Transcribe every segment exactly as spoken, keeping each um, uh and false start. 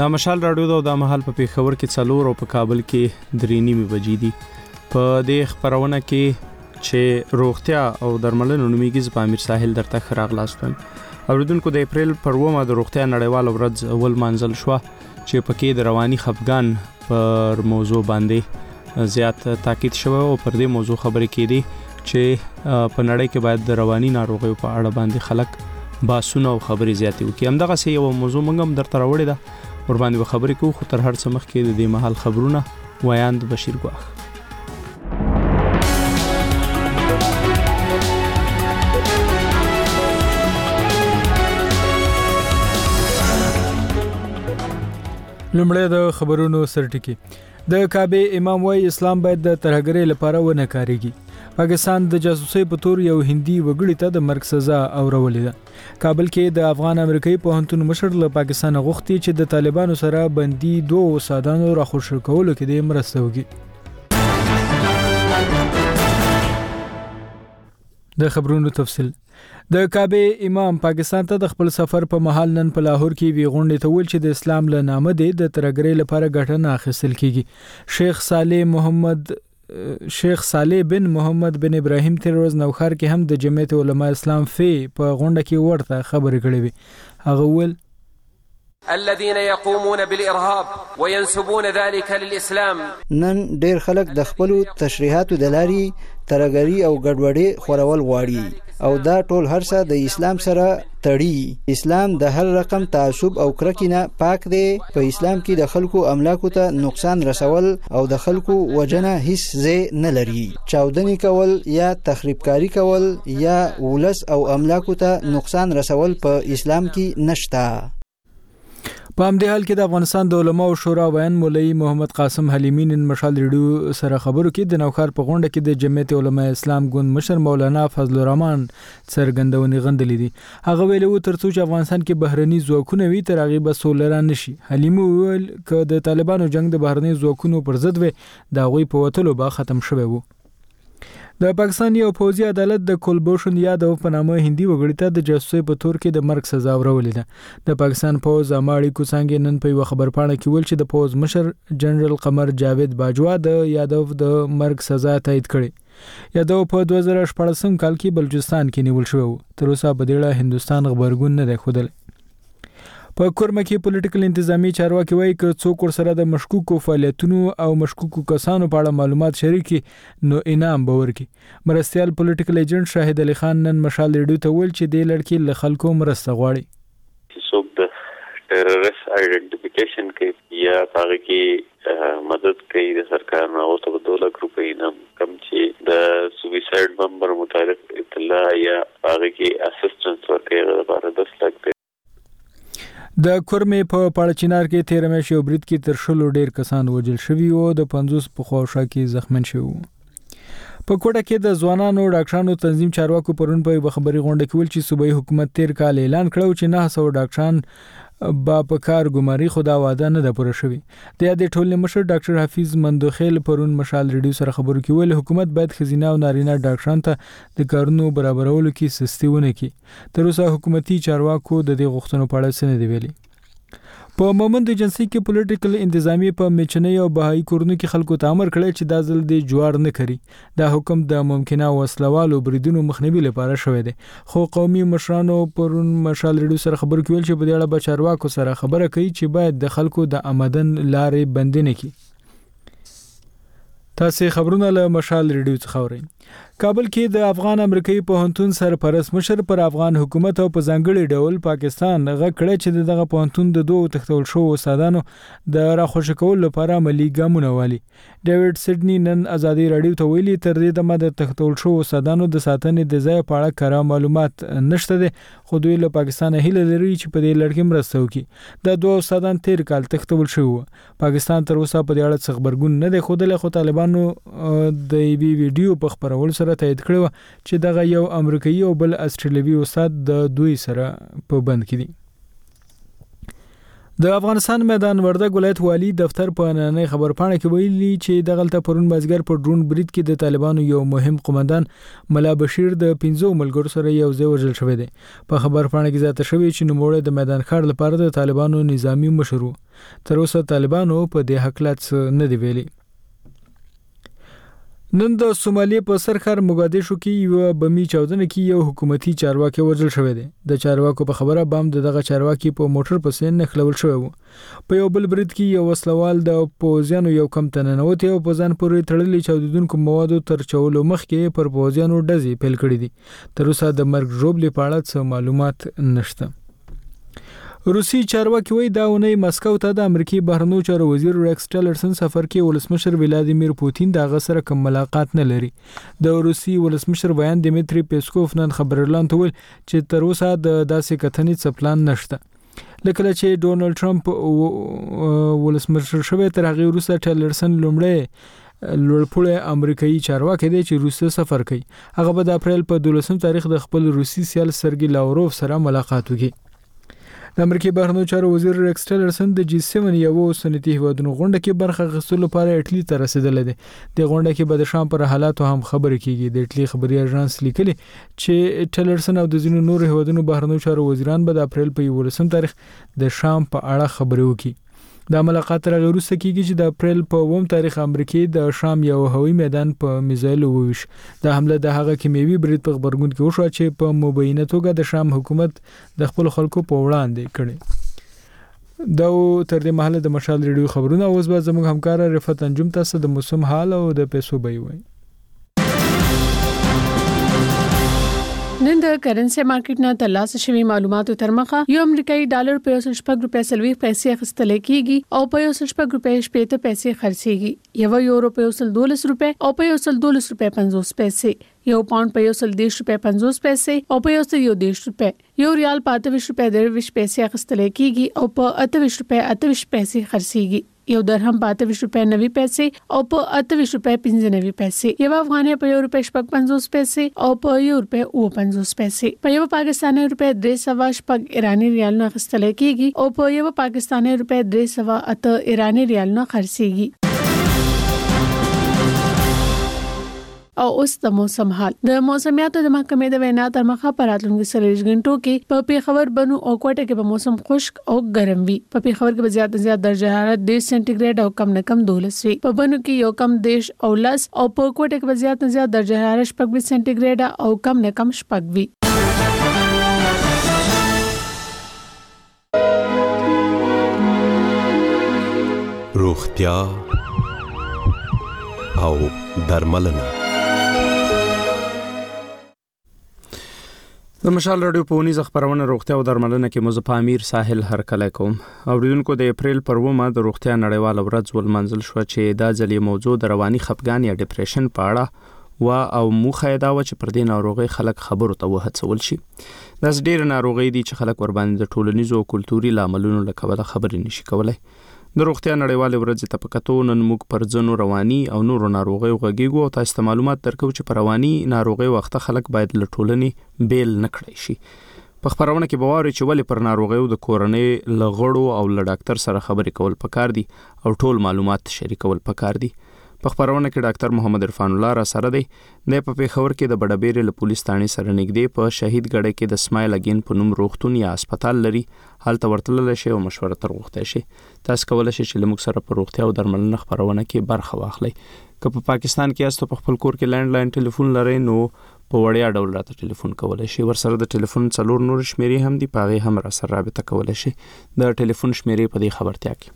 د مشال راډیو د مهال په پیښور کې څلور او په کابل کې درې نیمه بجې دي. په دې خبرونه کې چې روغتیا او درملنه نومیږي په امیر ساحل درته خراغلاست وم. اوریدونکو د اپریل پر اوومه د روغتیا نړیوال ورځ اول منځل شو چې پکې د رواني خفګان پر موضوع باندې زیات تاکید شوی او پر دې موضوع خبرې کېدي چې په نړۍ کې باید د رواني ناروغیو په اړه باندې خلک باسونه او خبرې زیاتې وکړي. همدغه سه یو موضوع موږ هم درته راوړې ده ور باندې خبرې کوو، خو تر هر څه مخکې د دې مهال خبرونه وایاند بشیر ګواخ. لومړی د خبرونو سرټکی. د کعبه امام وايي اسلام باید د ترهګرۍ لپاره ونه کاریږي. پاکستان د جاسوسۍ په تور یو هندي وګړي ته د مرګ سزا اورولې ده. کابل کې د افغان امریکایي پوهنتون مشر له پاکستان غوښتي چې د طالبانو سره بندي دوه استادانو راخوش کولو کې د مرسته وکړي. د خبرونو تفصیل. د کعبه امام پاکستان ته د خپل سفر په مهال نن په لاهور کې وی غونډه ته ول چې د اسلام له نامه د ترهګرۍ لپاره ګټنه اخیستل کیږي. شیخ صالح محمد شیخ صالح بن محمد بن ابراهیم تیر ورځ نوخار کې هم د جمعیت علماء اسلام فی په غونډه کې ورته خبرې کړې وي. هغه ول الذين يقومون بالارهاب وينسبون ذلك للاسلام. نن ډیر خلک د خپل تشریحاتو د لاري ترهګری او ګډوډي خورول غواړي او دا ټول هرڅه د اسلام سره تړي. اسلام د هر رقم تعصب او کرکینه پاک دی. په اسلام کې د خلکو املاکو ته نقصان رسول او د خلکو وجنه هیڅ ځای نه لري. چاودنی کول یا تخریبکاری کول یا ولس او املاکو ته نقصان رسول په اسلام کې نشته. په همدې حال کې د افغانستان د علماء شورا ویان مولوي محمد قاسم حلیمی نن مشال ریډیو سره خبرو کې د نوخار په غونډه کې د جمعیت علماء اسلام ګوند مشر مولانا فضل الرحمن څرګندونې غندلې دي. هغه ویلي و ترڅو چې افغانستان کې بهرني ځواکونه وي تر هغه به سولره نشي. حلیمی ویل ک د طالبانو جنگ د بهرني ځواکونو پر ضد وي دا غوي په وتلو به ختم شوی وو. د پاکستان یو پوځي عدالت د کلبوشن یادو په نامه هندي وګړي ته د جاسوسۍ په تور کې د مرګ سزا ورولې ده. د پاکستان پوځ اماړي کوڅنګ نن په خبر پاڼه کې ویل چې د پوځ مشر جنرال قمر جاوید باجوا د یادو د مرګ سزا تایید کړي. یادو په دوه زره شپږم کال کې بلوچستان کې نیول شو. تر اوسه په دې اړه هندستان خبرګون نه دی خوده. په کورمه کې پولیټیکل انتظامی چارواکي وایي چې څوک ورسره د مشکوکو فعالیتونو او مشکوکو کسانو په اړه معلومات شریکي نو انعام به ورکړي. مرستيال پولیټیکل ایجنټ شاهد علي خان نن مشال ریډیو ته ویل چې د لړکی له خلکو مرسته غواړي. څوک د ټیرریست آئیډنټیفیکیشن کې یا هغه کې مدد کوي د سرکار نه او ته دوه لک روپۍ انعام کم چې د سویساید بمبر متعلق اطلاع یا هغه کې اسسټنس ورکړي لپاره دس لک. د کورمې په پاړچینار کې تیر مې شو برید کې تر شلو ډیر کسان وژل شوي او د پنځوس په خواوشا کې زخمن شوي. په کوټه کې د ځوانانو ډاکټرانو تنظیم چارواکو پرون په خبري غونډه کې ول چې صوبایي حکومت تیر کال اعلان کړو چې نه سو ډاکټران با په کار ګماري خدا واده نه ده پوره شوی. د یادې ټولنې مشر ډاکټر حفیظ مندوخیل پرون مشال ریډیو سره خبرو کې ویل حکومت باید خزینه او نارینه ډاکټران ته د کارونو برابرولو کې سستي ونه کړي. تر اوسه حکومتي چارواکو د دې غوښتنو په اړه څه نه دی ویلي. په مومند ایجنسی کې پولیټیکل انتظامی په میچنۍ او بهایي کورونو کې خلکو ته امر کړی چې دا ځل د جوار نه کړي. دا حکم د ممکنه وسلوالو بریدونو مخنیوي لپاره شوی دی. خو قومي مشرانو پرون مشال ریډیو سره خبر کول چې په دې اړه به چارواکو سره خبره کوي چې باید د خلکو د آمدن لارې بند نه کړي. تاسو خبرونه له مشال ریډیو څخه اورئ. کابل کې د افغان امریکایي پوهنتون سرپرست مشر پر افغان حکومت او په ځانګړي ډول پاکستان غږ کړی چې دغه پوهنتون د دوه تختول شو استادانو د راخوش کول لپاره عملی ګامونه والي. ډیوډ سیډنی نن ازادي رادیو ته ویلي تر دې دمه د تختول شو استادانو د ساتنې د ځای په اړه کره معلومات نشته دي، خو دوی له پاکستان هیله لري چې په دې لړ کې مرسته وکړي. د دوه استادان تیر کال تختول شو. پاکستان تر اوسه په دې اړه څه خبرګون نه دی خوده، خو طالبانو د بي ویډیو په خبرولو سره تایید کړو چې دغه یو امریکایي او بل استرالیوي استاد د دوی سره په بند کې دي. د افغانستان میدان وردګ ولایت والی دفتر په نننۍ خبرپاڼه کې ویلي چې دغلته پرون مازیګر په ډرون برید کې د طالبانو یو مهم قومندان ملا بشیر د پنځو ملګرو سره یو ځای وژل شوی دی. په خبرپاڼه کې ذات شوی چې نوموړی د میدان ښار لپاره د طالبانو نظامی مشر و. تر اوسه طالبانو په دې حقلات نه دی ویلي. نن د سومالي په سرخر موګادیشو کې یو بمی چاودنه کې یو حکومتي چارواکي وژل شوی دی. د چارواکو په خبره بام دغه چارواکي په موټر پسې نښلول شوی و. په یو بل برید کې یو وسلوال د پوزیانو یو کم تننوت او په ځان پورې تړلې چاودیدونکو موادو تر چولو مخکې پر پوزیانو ډزې پیل کړې دي. تر اوسه د مرګ ژوبلې په اړه څه معلومات نشته. روسي چارواکي وایي دا اونۍ مسکو ته د امریکای بهرنیو چارو وزیر ریکس ټیلرسن سفر کې ولسمشر ولادیمیر پوتین دغه سره کوم ملاقات نه لري. د روسي ولسمشر بیان دیمیتری پیسکوف نن خبرلاند ویل چې تر اوسه د داسې کتنې څه پلان نشته. لکه چې ډونالد ټرمپ ولسمشر شوی تر هغه وروسته ټیلرسن لومړی لوړپوړی امریکایي چارواکي دی چې روسیه سفر کوي. هغه به د اپریل په دولسم تاریخ د خپل روسي سیال سرګي لاوروف سره ملاقات وکړي. د امریکای بهرنیو چارو وزیر ریکس ټیلرسن د جی سیون یو سنتي هیوادونو غونډه کې برخه اخیستلو لپاره اټلی ته رسیدلی دی. د غونډه کې به د شام پر حالاتو هم خبرې کیږي. د اټلی خبري اژانس لیکلي چې ټیلرسن او د ځینو نورو هیوادونو بهرنیو چارو وزیران به د اپریل په یولسم تاریخ د شام په اړه خبرې وکړي. د ملاقات تر وروسته کیږي چې د اپریل په اووم تاریخ امریکای د شام یو هوایي میدان په میزایل وویش. د حمله د هغه کیمیاوي برید په خبرګون کې وشو چې په مبینه توګه د شام حکومت د خپل خلکو په وړاندې کړي. دا تر دې مهاله د مشال ریډیو خبرونه اوس به زموږ همکار رفعت انجم تاسو د موسم حال او د پیسو بیه وایي. نن د کرنسي مارکیټ نه ترلاسه شوی معلوماتو تر مخه یو امریکایي ډالر په یو سل شپږ روپیا سلوي پیسې اخیستل کیږي او په یو سل شپږ روپیا شپږ پیسې خرڅيږي. یو یورو په یو سل دولس روپیا او په یو سل دولس روپیا پنځوس پیسې. یو پاوند په یو سل دیش روپیا پنځوس پیسې او په یو سل یو دیش روپیا. یو ریال په اته ویشت روپیا درویش پیسې اخیستل کیږي او په اته ویشت روپیا اته ویشت پیسې خرڅيږي. یو درهم په اته ویشت روپیا نوي پیسې او په اته ویشت روپیا پنځه نوي پیسې. یو افغانۍ په یو روپیا شپږ پنځوس پیسې او په یو روپیا اوه پنځوس پیسې. په یو پاکستاني روپیا درې سوه شپږ ایرانی ریالونه اخیستل کیږي او په یو پاکستاني روپیا درې سوه اته ایرانی ریالونه خرڅيږي. او اوس د موسم حال. د موسمیاتو د محکمې د وینا تر مخه په راتلونکو څلوېښت غنټو کې په پیښور بنو او کوټه کې به موسم خشک او ګرم وي. په پیښور کې به زیات نه زیات درجه حرارت ډیر سنټیګریډ او کم نه کم دولس وي. په بنو کې یو کم دیش او لس او په کوټه کې به زیات نه زیات درجه حرارت شپږ سنټیګریډ او کم نه کم شپږ وي. روغتیا او درملنه. د مشال رادیو په ونیزه خبرونه روغتیا او درملنه کې مزه پامیر ساحل هر کله کوم. اوریدونکو د اپریل پر اومه د روغتیا نړیواله ورځ ولمنځل شو چې دا ځلې موضوع د رواني خفګان یا ډیپریشن په اړه و او موخه دا و چې پر دې ناروغي خلک خبرو ته وهڅول شي. دا ډېر ناروغي دي چې خلک ور باندې د ټولنیزو او کلتوري لاملونو له کبله خبرې نشي کولای. د روغتیا نړیواله ورځ ته پکاتو نن موږ پر ځنو رواني او نورو ناروغي غږیږو او تاسو ته معلومات درکو چې پر رواني ناروغي وخت خلک باید له ټولنې بیل نه کړی شي. په خبرونه کې بواري چې ولې پر ناروغي د کورنۍ لغړو او له ډاکټر سره خبرې کول پکار دي او ټول معلومات شریکول پکار دي. په خبرونه کې ډاکټر محمد عرفان الله را سره دی. د په پیښور کې د بډابېر له پولیس ثانې سره نږدې په شهید ګړې کې د اسماعیل اگین په نوم روغتون یا هسپتال لري. هلته ورتلل شي او مشوره تر غوښته شي. تاسو کولای شئ چې لمک سره په روغتیا او درملنه خبرونه کې برخه واخلئ. که په پاکستان کې یاست په خپل کور کې لینډ لاین ټلیفون لرئ نو په وړیا ډول راته ټلیفون کولای شئ. ورسره د ټلیفون څلور نور شمیرې هم دي، په هغې هم را سره رابطه کولای شئ. د ټلیفون شمیرې په دې خبرتیا کې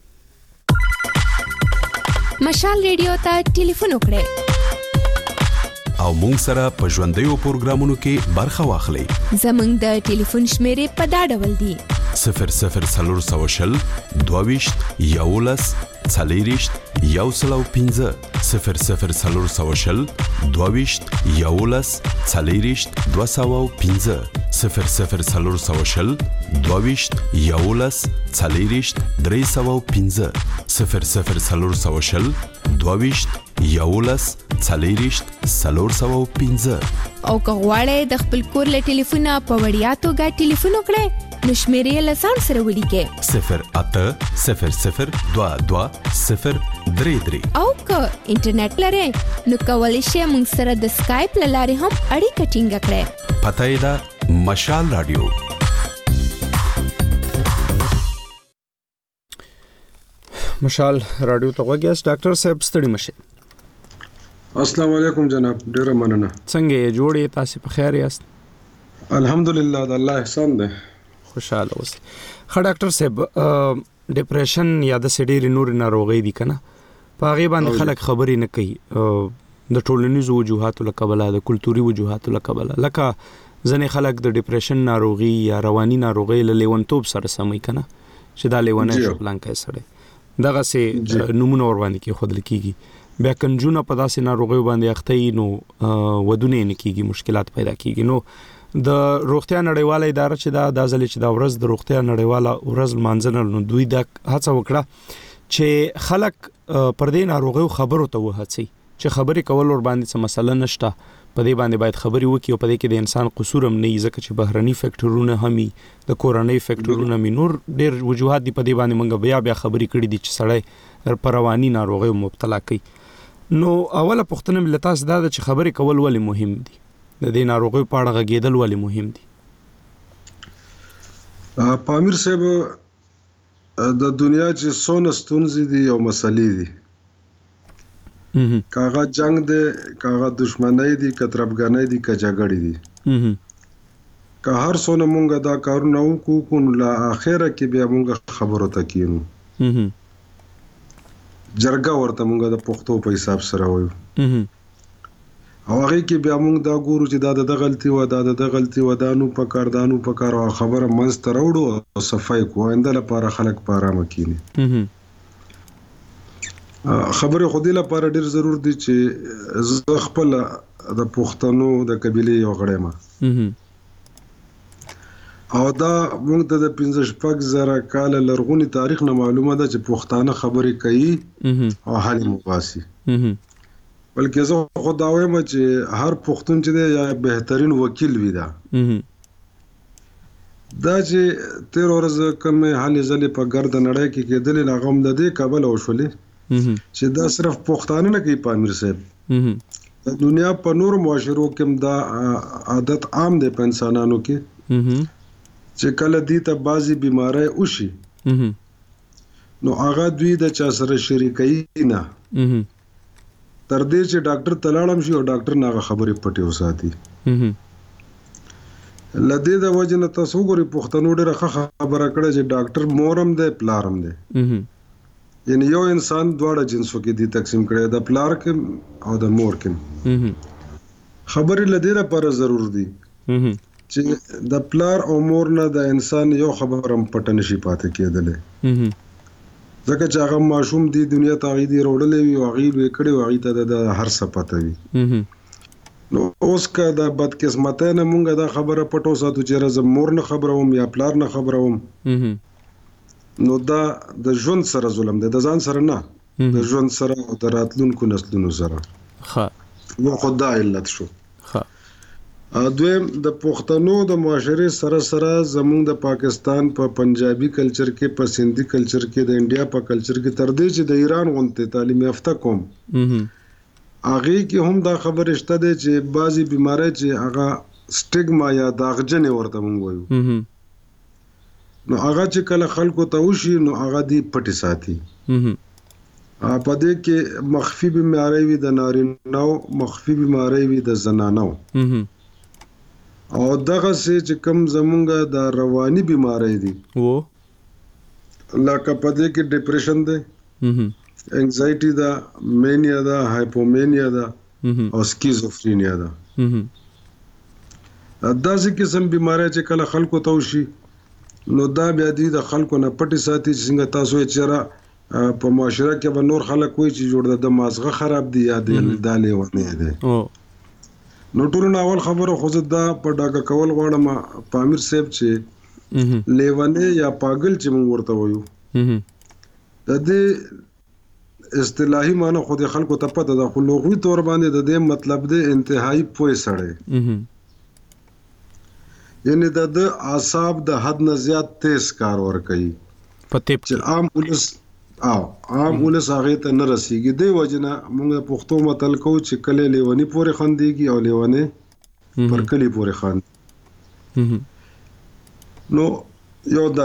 مشال ریډیو ته ټلیفون وکړئ او مونږ سره په ژوندیو پروګرامونو کې برخه واخلئ. زمونږ د ټلیفون شمیرې په دا ډول دي: صفر صفر څلور سوه شل دوه ویشت یولس څلېرویشت یو سل او پنځه صفر صفر څلور سوه شل دوه ویشت یولس څلېرویشت دوه سوه او پنځه. صفر صفر څلور سوه شل دوه یولس څلېرویشت درې سوه پنځه صفر صفر څلور سوه شل دوه یولس څلېرویشت څلور سوه پنځه او که غواړئ د خپل کور له ټلیفونه په وړیا توګه ټلیفون وکړئ نو شمیرې یې له ځان سره ولیکئ صفر اته صفر صفر دوه دوه صفر درې درې او که انټرنیټ لرئ نو کولی شئ موږ سره د سکایپ له لارې هم اړیکه ټینګه کړئ. پته یې ده مشال رادیو. مشال رادیو ته وګیاس ډاکټر صاحب ستړي مشه. السلام علیکم جناب، ډیره مننه. څنګه یې جوړې تاسو په خیر یاست؟ الحمدلله د الله احسان ده. خوشاله اوسئ. خا ډاکټر صاحب ډیپریشن یا د سډيري نور ناروغي دي کنه په هغه باندې خلک خبرې نه کوي د ټولنیزو وجوهاتو له کبله د کلتوري وجوهاتو له کبله لکه ځنې خلک د ډیپریشن ناروغي یا رواني ناروغي له لیونتوب سره سموي کنه چې دا لیونه شو پلان کوي سره دغه سه نمونه ور باندې کې خود لکېږي بیا کنجونه په داسې ناروغي باندې اخته نو ودونه نه کیږي مشکلات پیدا کیږي. نو د روغتیا نړیواله اداره چې دا د ځل چې دا ورځ د روغتیا نړیواله ورځ مانځنه نو دوی د هڅه وکړه چې خلک پر دې ناروغي خبرو ته وهڅي چې خبرې کول ور باندې څه مسله نشته په دې باندې باید خبرې وکړي او په دې کې د انسان قصور هم نه یي ځکه چې بهرني فیکټورونه همي د کورنۍ فیکټورونه می نور ډېر وجوهات دی په دې باندې موږ بیا بیا خبرې کړې دي چې سړی پر رواني ناروغي مبتلا کوي. نو اوله پوښتنه مل تاسو دا چې خبرې کول ولې مهم دي د دې ناروغي په اړه غږیدل ولې مهم دي؟ پامیر صاحب د دنیا چې څونه ستونزې دي او مسلې دي کاغه جنگ دی کاغه دشمنی دی کتربګنۍ دی که جګړې دي که هر څونه مونږه دا کارونه وکړو کو نو لا اخره کې بیا مونږ خبرو ته کینو جرګه ورته مونږه د پښتو په حساب سره وایو او هغه کې بیا مونږ دا ګورو چې دا د غلطي و دا د غلطي و دا نو په کار دانو په کار او خبره منځ ته راوړو او صفای کو انده لپاره خلک په آرام کینی. خبره خودی لپاره ډیر ضرور دي چې زه خپل د پښتنو د قبيله یو غړی ما او دا موږ ته د پنځه شپږ زره کال لرغونی تاریخ نه معلومه ده چې پښتانه خبرې کوي او حل مباسي بلکې زه خو دا وایم چې هر پښتون چې دی یا بهترین وکیل وي دا دا چې تیر ورځ کوم حل ځلې په ګرد نړۍ کې کېدل نه غم د دې کابل او شولې چې دا صرف پښتانه نه کوي پامیر صاحب د دنیا په نور معاشرو کې دا عادت عام دی په انسانانو کې چې کله دي ته بازي بيمارۍ وشي نو هغه دوی د چا سره شریکي نه تر دې چې ډاکټر تلاړم شي او ډاکټر ناغه خبرې پټي وساتي لدې د وجنه تاسو ګوري پښتنو ډېر خبره کړې چې ډاکټر مورم دی پلارم دی یعنی یو انسان دواړه جنسو کې دي تقسیم کړي د پلار کې او د مور کې خبرې لدې لپاره ضرور دي چې د پلار او مور نه د انسان یو خبره هم پټ نشي پاتې کېدلې ځکه چې هغه ماشوم دی دنیا ته غي دی وروړلې وي او غي وې کړي او غي ته د هر څه پته وي نو اوس که د بدقسمتۍ نه مونږه دا خبره پټو ساتو چې راز مور نه خبروم یا پلار نه خبروم نو دا د ژوند سره ظلم دی د ځان سره نه د ژوند سره او د راتلونکو نسلونو سره ها نو خدای علت شو ها دویم د پښتنو د معاشري سره سره زموږ د پاکستان په پنجابي کلچر کې په سندي کلچر کې د انډیا په کلچر کې تر دې چې د ایران غونته تعلیم یافته قوم هغه کې هم دا خبره شته ده چې بعضی بیماری چې هغه سټیګما یا داغجن ورته مونږ وایو نو هغه چې کله خلکو ته وشي نو هغه دی پټي ساتي په دې کې مخفي بیماری وي د نارینه او مخفي بیماری وي د زنانو او دغه چې کوم زمونږه د رواني بیماری دي وو لکه په دې کې ډیپریشن ده انزایټي دا مانیا دا هایپومانیا دا او سکیزوفرینیا دا دا ځکه قسم بیماری چې کله خلکو ته وشي نو دا بیا دي د خلکو نه پټي ساتي چې څنګه تاسو یې چیرې په معاشره کې به نور خلک وایي چې جوړ د مازغه خراب دي یا د دالې ونه دي نو ټول ناول خبره خو زه دا په ډاګه کول غواړم پامیر صاحب چې لیوانه یا پاگل چې موږ ورته وایو د دې اصطلاحي معنی خو د خلکو ته پته ده، خو لغوي تور باندې د دې مطلب دی انتهایی پوه سړی، یعنی د د اعصاب د حد نه زیات تیز کار ور کوي چې عام ولس او عام ولس هغه ته نه رسیږي. دی وجنه موږ پښتو متل کو چې کله لیونی پورې خندېږي او لیونه پر کلی پورې خاند. نو یو دا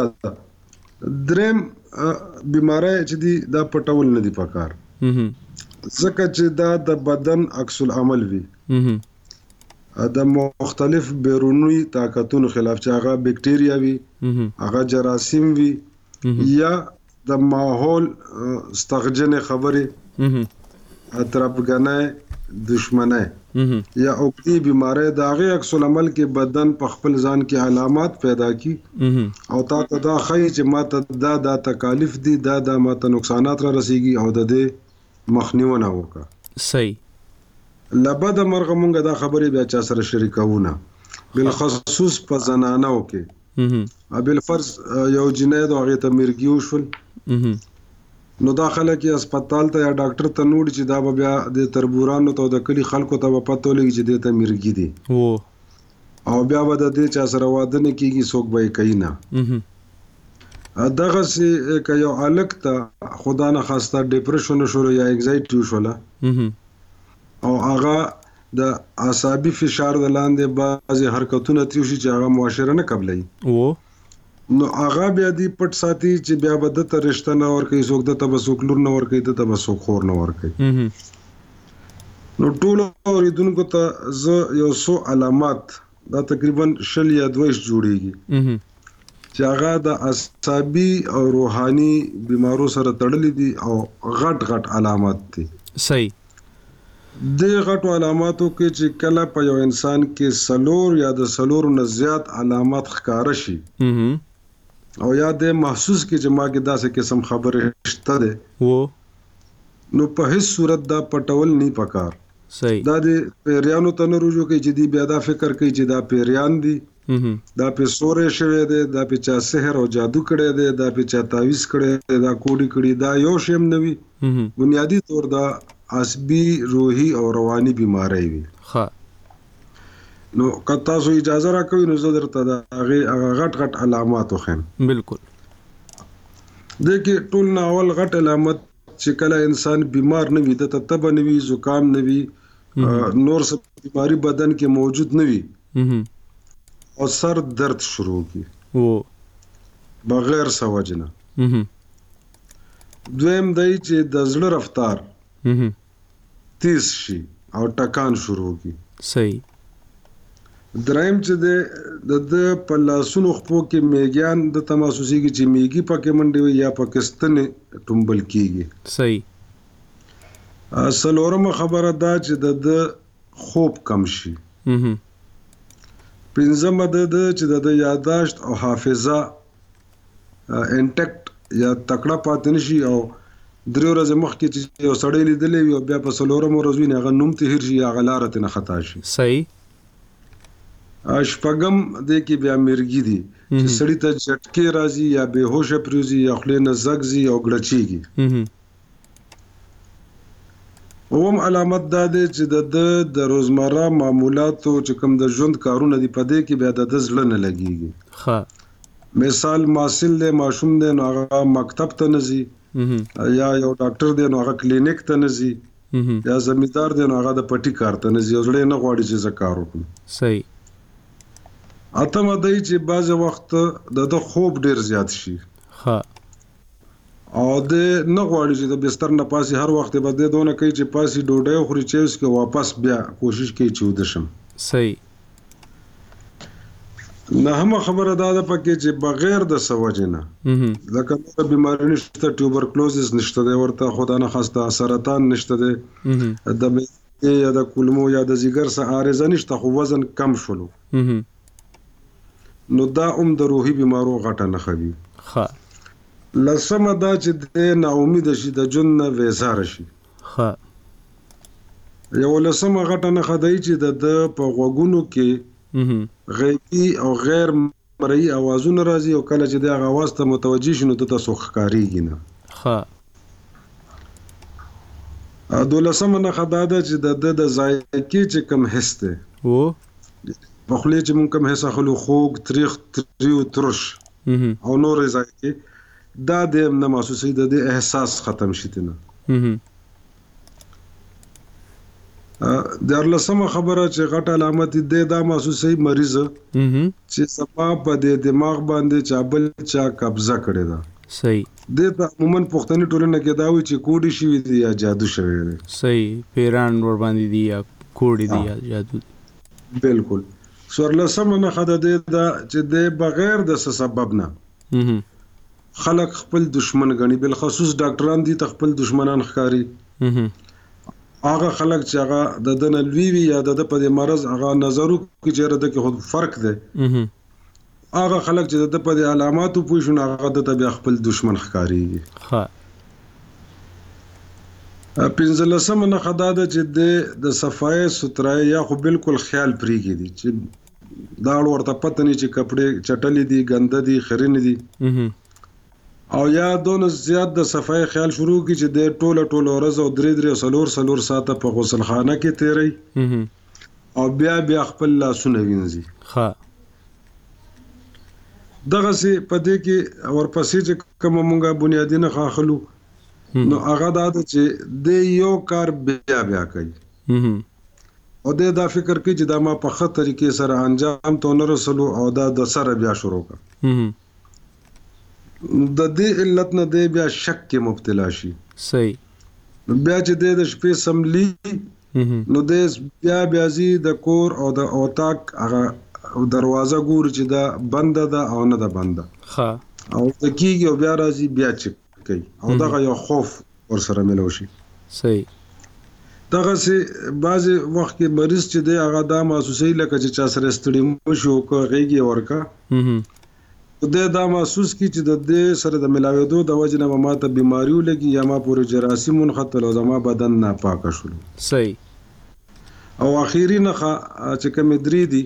درم بیماری چې دی دا پټول نه دی پکار، ځکه چې دا د بدن عکس العمل وي د مختلف بیرونی طاقتونو خلاف، چې هغه بکټیریا وي، هغه جراثیم وي، یا د ماحول استغجن خبره اطرافګنه دشمنه یا اوکتی بیماری د هغه عکس العمل کې بدن په خپل ځان کې علامات پیدا کی او تا ته دا خی چې ماته دا دا تکالیف دي، دا دا ماته نقصانات را رسیږي او د دې مخنیونه وکړه. صحیح لبد مرغه مونږه دا خبرې بیا چا سره شریکونه، بالخصوص په زنانو کې ابل فرض یو جنید او هغه ته مرګي وشول، نو دا خلک یې هسپتال ته یا ډاکټر ته نوړي چې دا بیا د تربورانو ته د کلی خلکو ته پته ولګي چې دې ته مرګي دي او بیا به د دې چا سره واده نه کیږي، څوک به یې کوي نه. دغه سي یو الک ته خدا نه خواسته ډیپریشن شروع یا انزایټي شوله او هغه د اعصابي فشار د لاندې بعضي حرکتونه تیوشي چې هغه معاشره نه قبلای او نو هغه بیا دی پټ ساتي چې بیا به د ته رشتہ نه ور کوي، څوک د تبسوک لور نه ور کوي، د تبسوک خور نه ور کوي. نو ټول اوریدونکو ته ز یو سو علامات دا تقریبا شل یا دویش جوړیږي چې هغه د اعصابي او روحاني بیمارو سره تړلې دي او غټ غټ علامات دي. صحیح د غټو علاماتو کې چې کله په یو انسان کې سلور یا د سلور نه زیات علامات ښکار شي او یا د محسوس کې چې ما کې داسې قسم خبره شته ده وو نو په هیڅ صورت دا پټول نه پکار. صحیح دا د پیریانو ته نه رجوع کوي چې دی بیا دا فکر کوي چې دا پیریان دي، دا په سورې شوی دی، دا په چا سحر او جادو کړی دی، دا په چا تعویذ کړی دی، دا کوډی کړی، دا یو شیم نه وي، بنیادی طور دا عصبي روحي او رواني بیماری وي. ها نو که تاسو اجازه راکوي نو زه درته دا هغه غټ غټ علامات وخم. بالکل دغه ټول ناول غټ علامت چې کله انسان بیمار نه وي، د تب نه وي، زکام نه وي، نور څه بیماری بدن کې موجود نه وي او سر درد شروع کی او بغیر سوجنه. دویم دای چې د زړه رفتار تیز شي او ټکان شروع کی. صحیح. دریم چې د د په لاسونو خپو کې میګیان د تماسوسیږي چې میګي پکې منډي وي یا پاکستان ټومبل کیږي. صحیح. سلورم خبره دا چې د خوب کم شي. پنځم د چې د یاداشت او حافظه انټیکټ یا تکړه پاتې نشي او درې ورځې مخکې چې یو سړی لیدلی وي او بیا په څلورم ورځ وي هغه نوم ته هېر شي یا هغه لاره ته نه خطا شي. صحیح. شپږم دی کې بیا مرګي دي چې سړی ته جټکې راځي یا بېهوشه پرېوځي یا خولې نه زګ ځي او ګړچېږي. اوم علامت دا دی چې د د روزمره معمولاتو چې کوم د ژوند کارونه دي په دې کې بیا د زړه نه لګېږي. ښه مثال ماسل دی، ماشوم دی نو هغه مکتب ته نه ځي، یا یو ډاکټر دی نو هغه کلینیک ته نه ځي، یا زمیندار دی نو هغه د پټي کار ته نه ځي او زړه نه غواړي چې زه کار وکړم. صحیح. اتم دی چې بعض وخت د خوب ډیر زیات شي. ها او د نه غواړي چې د بستر نه پاسي هر وخت به د دونه کوي چې پاسي ډوډۍ خوري چې اوس کې واپس بیا کوشش کوي چې ودشم. صحیح. نه هم خبره دا ده پکې چې بغیر د سوجنه لکه د بیماری نشته، ټیوبرکلوزس نشته دی ورته، خدا نه خواسته سرطان نشته دی، د یا د کولمو یا د ځیګر څخه عارضه نشته، خو وزن کم شولو، نو دا هم د روحي بیمارو غټه نښه وي. ښه. لسمه دا چې د نا امید شي، د ژوند نه ویزار شي. ښه. یو لسمه غټه نه خدای چې د په غوګونو کې غیبی او غیر مرئی اوازونه راځي او کله چې د هغه आवाज ته متوجي شنو ته تاسو ښکاریږي نه. ها ا دولسمه نه خدای دا چې د د ذایقې چې کم حس ته وو په خلی چې مونږ کم حس اخلو خوږ تریخ تریو ترش او نور ذایقې دا د نه محسوسي د احساس ختم شته نه. د ارلسمه خبره چې غټه علامت دې دا محسوسي مریض چې سبا په د دماغ باندې چابل چا قبضه کړي دا. صحیح. د عموما پښتني ټولنه کې دا وی چې کوډي شي دی یا جادو شوی دی. صحیح. پیران ور باندې دی یا کوډي دی یا جادو. بالکل. سورلسمه نه خدای دې دا چې د بغیر د سبب نه خلق خپل دشمن غني بل خصوص ډاکټران دي خپل دشمنان ښکاری. هغه خلک چې هغه د دنه لوی یا د په مرز هغه نظرو کې چیرې د کې خود فرق دی. هغه خلک چې د په علاماتو پوښونه هغه د بیا خپل دشمن ښکاریږي. ها پنځلسمه نه خدای د چې د صفای سترای یا خو بالکل خیال پریږي دي چې دا ورته پته نه چې کپڑے چټلې دي ګنده دي خرین دي او یا دون زیات د صفای خیال شروع کی چې د ټوله ټوله ورځ او درې درې سلور سلور ساعته په غسل خانه کې تیری او بیا بیا خپل لاسونه وینځي. ها دغه سي پدې کې ورپسې چې کوم مونږه بنیادی نه خاخلو نو هغه دا چې د یو کار بیا بیا کوي او د دا فکر کوي چې دا ما په خطر طریقې سره انجام ته نه رسولو او دا د سره بیا شروع کړ. د دې علت نه دی بیا شک کې مبتلا شي. صحیح. بیا چې د شپې سملی نو د بیا بیا زی د کور او د اوتاک هغه دروازه ګور چې دا بنده ده او نه ده بنده. ها او د کیږي او بیا راځي بیا چک کوي او دغه یو خوف ور سره ملو شي. صحیح. دغه سي بعضي وخت کې مریض چې دی هغه دا محسوسي لکه چې چا سره ستړي مشو کوږي ورکا د دا محسوس کی چې د دې سره د ملاویدو د وجه نه ماته بیماریو لګي یا ما پورې جراثیم منخطل او زما بدن ناپاک شول. صحیح. او اخیری نه چې کوم درې دي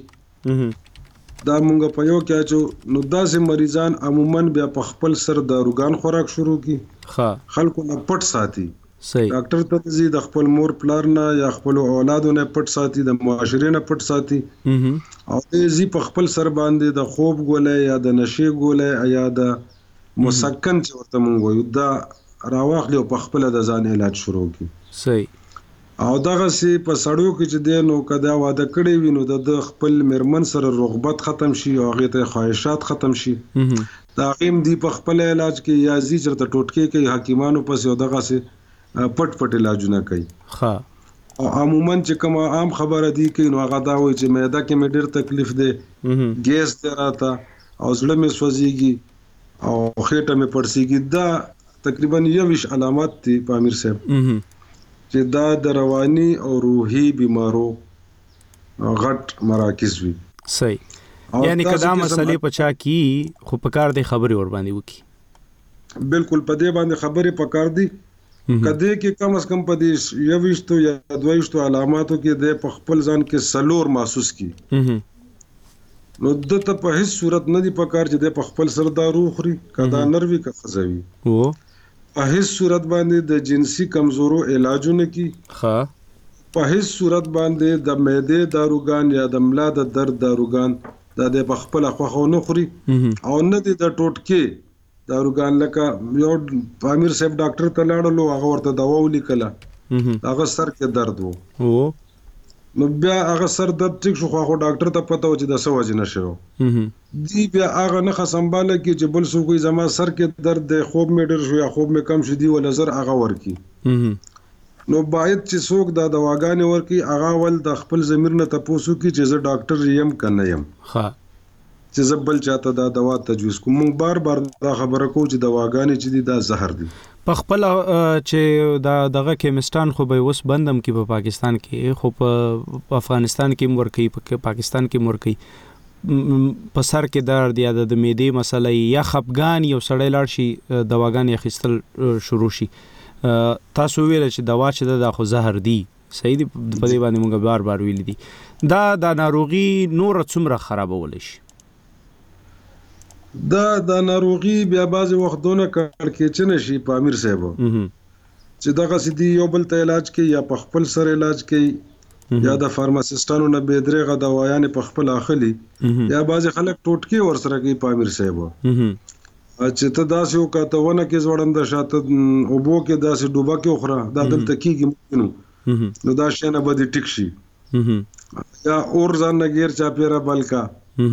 دا مونږ په یو کې چې نو داسې مریضان عموما بیا په خپل سر داروګان خوراک شروع کی. ها خلکو نه پټ ساتي. صحیح. ډاکټر ته زی د خپل مور پلار نه یا خپل اولادو نه پټ ساتي د معاشره نه پټ ساتي او زی په خپل سر باندې د خوب ګولې یا د نشي ګولې یا د مسکن چې ورته مونږ وایو دا راوخلی او په خپل د ځان علاج شروع کی. صحیح. او دغه سي په سړیو کې چې د نو کدا واده کړی وینو د خپل مرمن سره رغبت ختم شي او هغه ته خواهشات ختم شي. دا غیم دی په خپل علاج کې یا زی چرته ټوټکې کې حکیمانو پس یو دغه سي پټ پټ علاجونه کوي. ها او عموما چې کوم عام خبره دی کې نو هغه دا وایي چې معده کې مې ډېر تکلیف دی ګیس دی راته او زړه مې سوځيږي او خېټه مې پړسيږي. دا تقریبا یوش علامات دي په امیر صاحب چې دا د رواني او روحي بیمارو غټ مراکز وي. صحیح. یعنی کدا مسلې پچا کی خو پکار دی خبري ور باندې وکي. بالکل په دې باندې خبري پکار دی کدی کې کم از کم په دې یوشتو یا دویشتو علاماتو کې د په خپل ځان کې سلور محسوس کی نو د ته په هیڅ صورت نه دی پکار چې د په خپل سر دارو خوري کدا نروي کا خزوي او په هیڅ صورت باندې د جنسي کمزورو علاجونه کی. ها په هیڅ صورت باندې د معده داروګان یا د ملا د درد داروګان د په خپل خوخو نه خوري او نه د ټوټکي داروګان لکه یو امیر صاحب ډاکټر ته لاړلو هغه ورته دوا ولیکله هغه سر کې درد وو نو بیا هغه سر درد ټیک شو خو ډاکټر ته پته و چې د څه وجه نشو دی بیا هغه نه خسنباله کې چې بل څه کوئی زما سر کې درد دی خوب مې ډېر شو یا خوب مې کم شو دی ول زر هغه ورکی نو باید چې څوک دا دواګانې ورکی هغه ول د خپل ضمیر نه تاسو کې چې زه ډاکټر یم کنه یم ها چې زبل چاته دا دوا تجویز کوم بار بار دا خبره کو چې دواګانې چې دي دا زهر دي په خپل چې دا دغه کیمستان خو به وس بندم کې په پاکستان کې خو په افغانستان کې مرکې په پاکستان کې مرکې په سر کې درد یا د معدې مسله یا خپګان یو سړی لاړ شي دواګانې اخیستل شروع شي تاسو ویل چې دوا چې دا خو زهر دي صحیح دی. په دې باندې موږ بار بار ویل دي دا د ناروغي نور څومره خرابول شي. دا د ناروغي بیا بعض وختونه کړکېچنه شي په امیر صاحب چې دغه سدي یو بل ته علاج کوي یا په خپل سره علاج کوي یا د فارماسيستانو نه به درېغه دوايانې په خپل اخلي یا بعض خلک ټوټکي ور سره کوي په امیر صاحب چې ته داسې وکاتونه کې زوړند شاته او بو کې داسې ډوبه کې خورا دا دلته کېږي ممکن نو دا شي نه بده ټیک شي یا اور ځان نګیر چا پیرا بلکا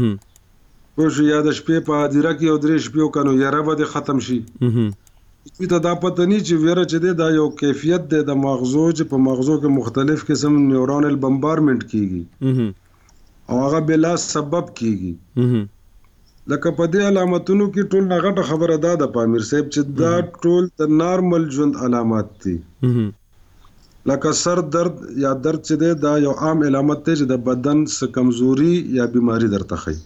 خو شو یا د شپې په حاضره کې او درې شپې وکنو یاره به ختم شي چې دا پته نه چې ویره چې دا یو کیفیت دی د مغزو چې په مغزو کې مختلف قسم نیورونل بمبارمنت کیږي او هغه بلا سبب کیږي لکه په دې علامتونو کې ټول نغټه خبره ده د پامیر صاحب چې دا ټول د نارمل ژوند علامات دي لکه سر درد یا درد چې ده دا یو عام علامت دی چې د بدن څخه کمزوري یا بیماری درته ښيي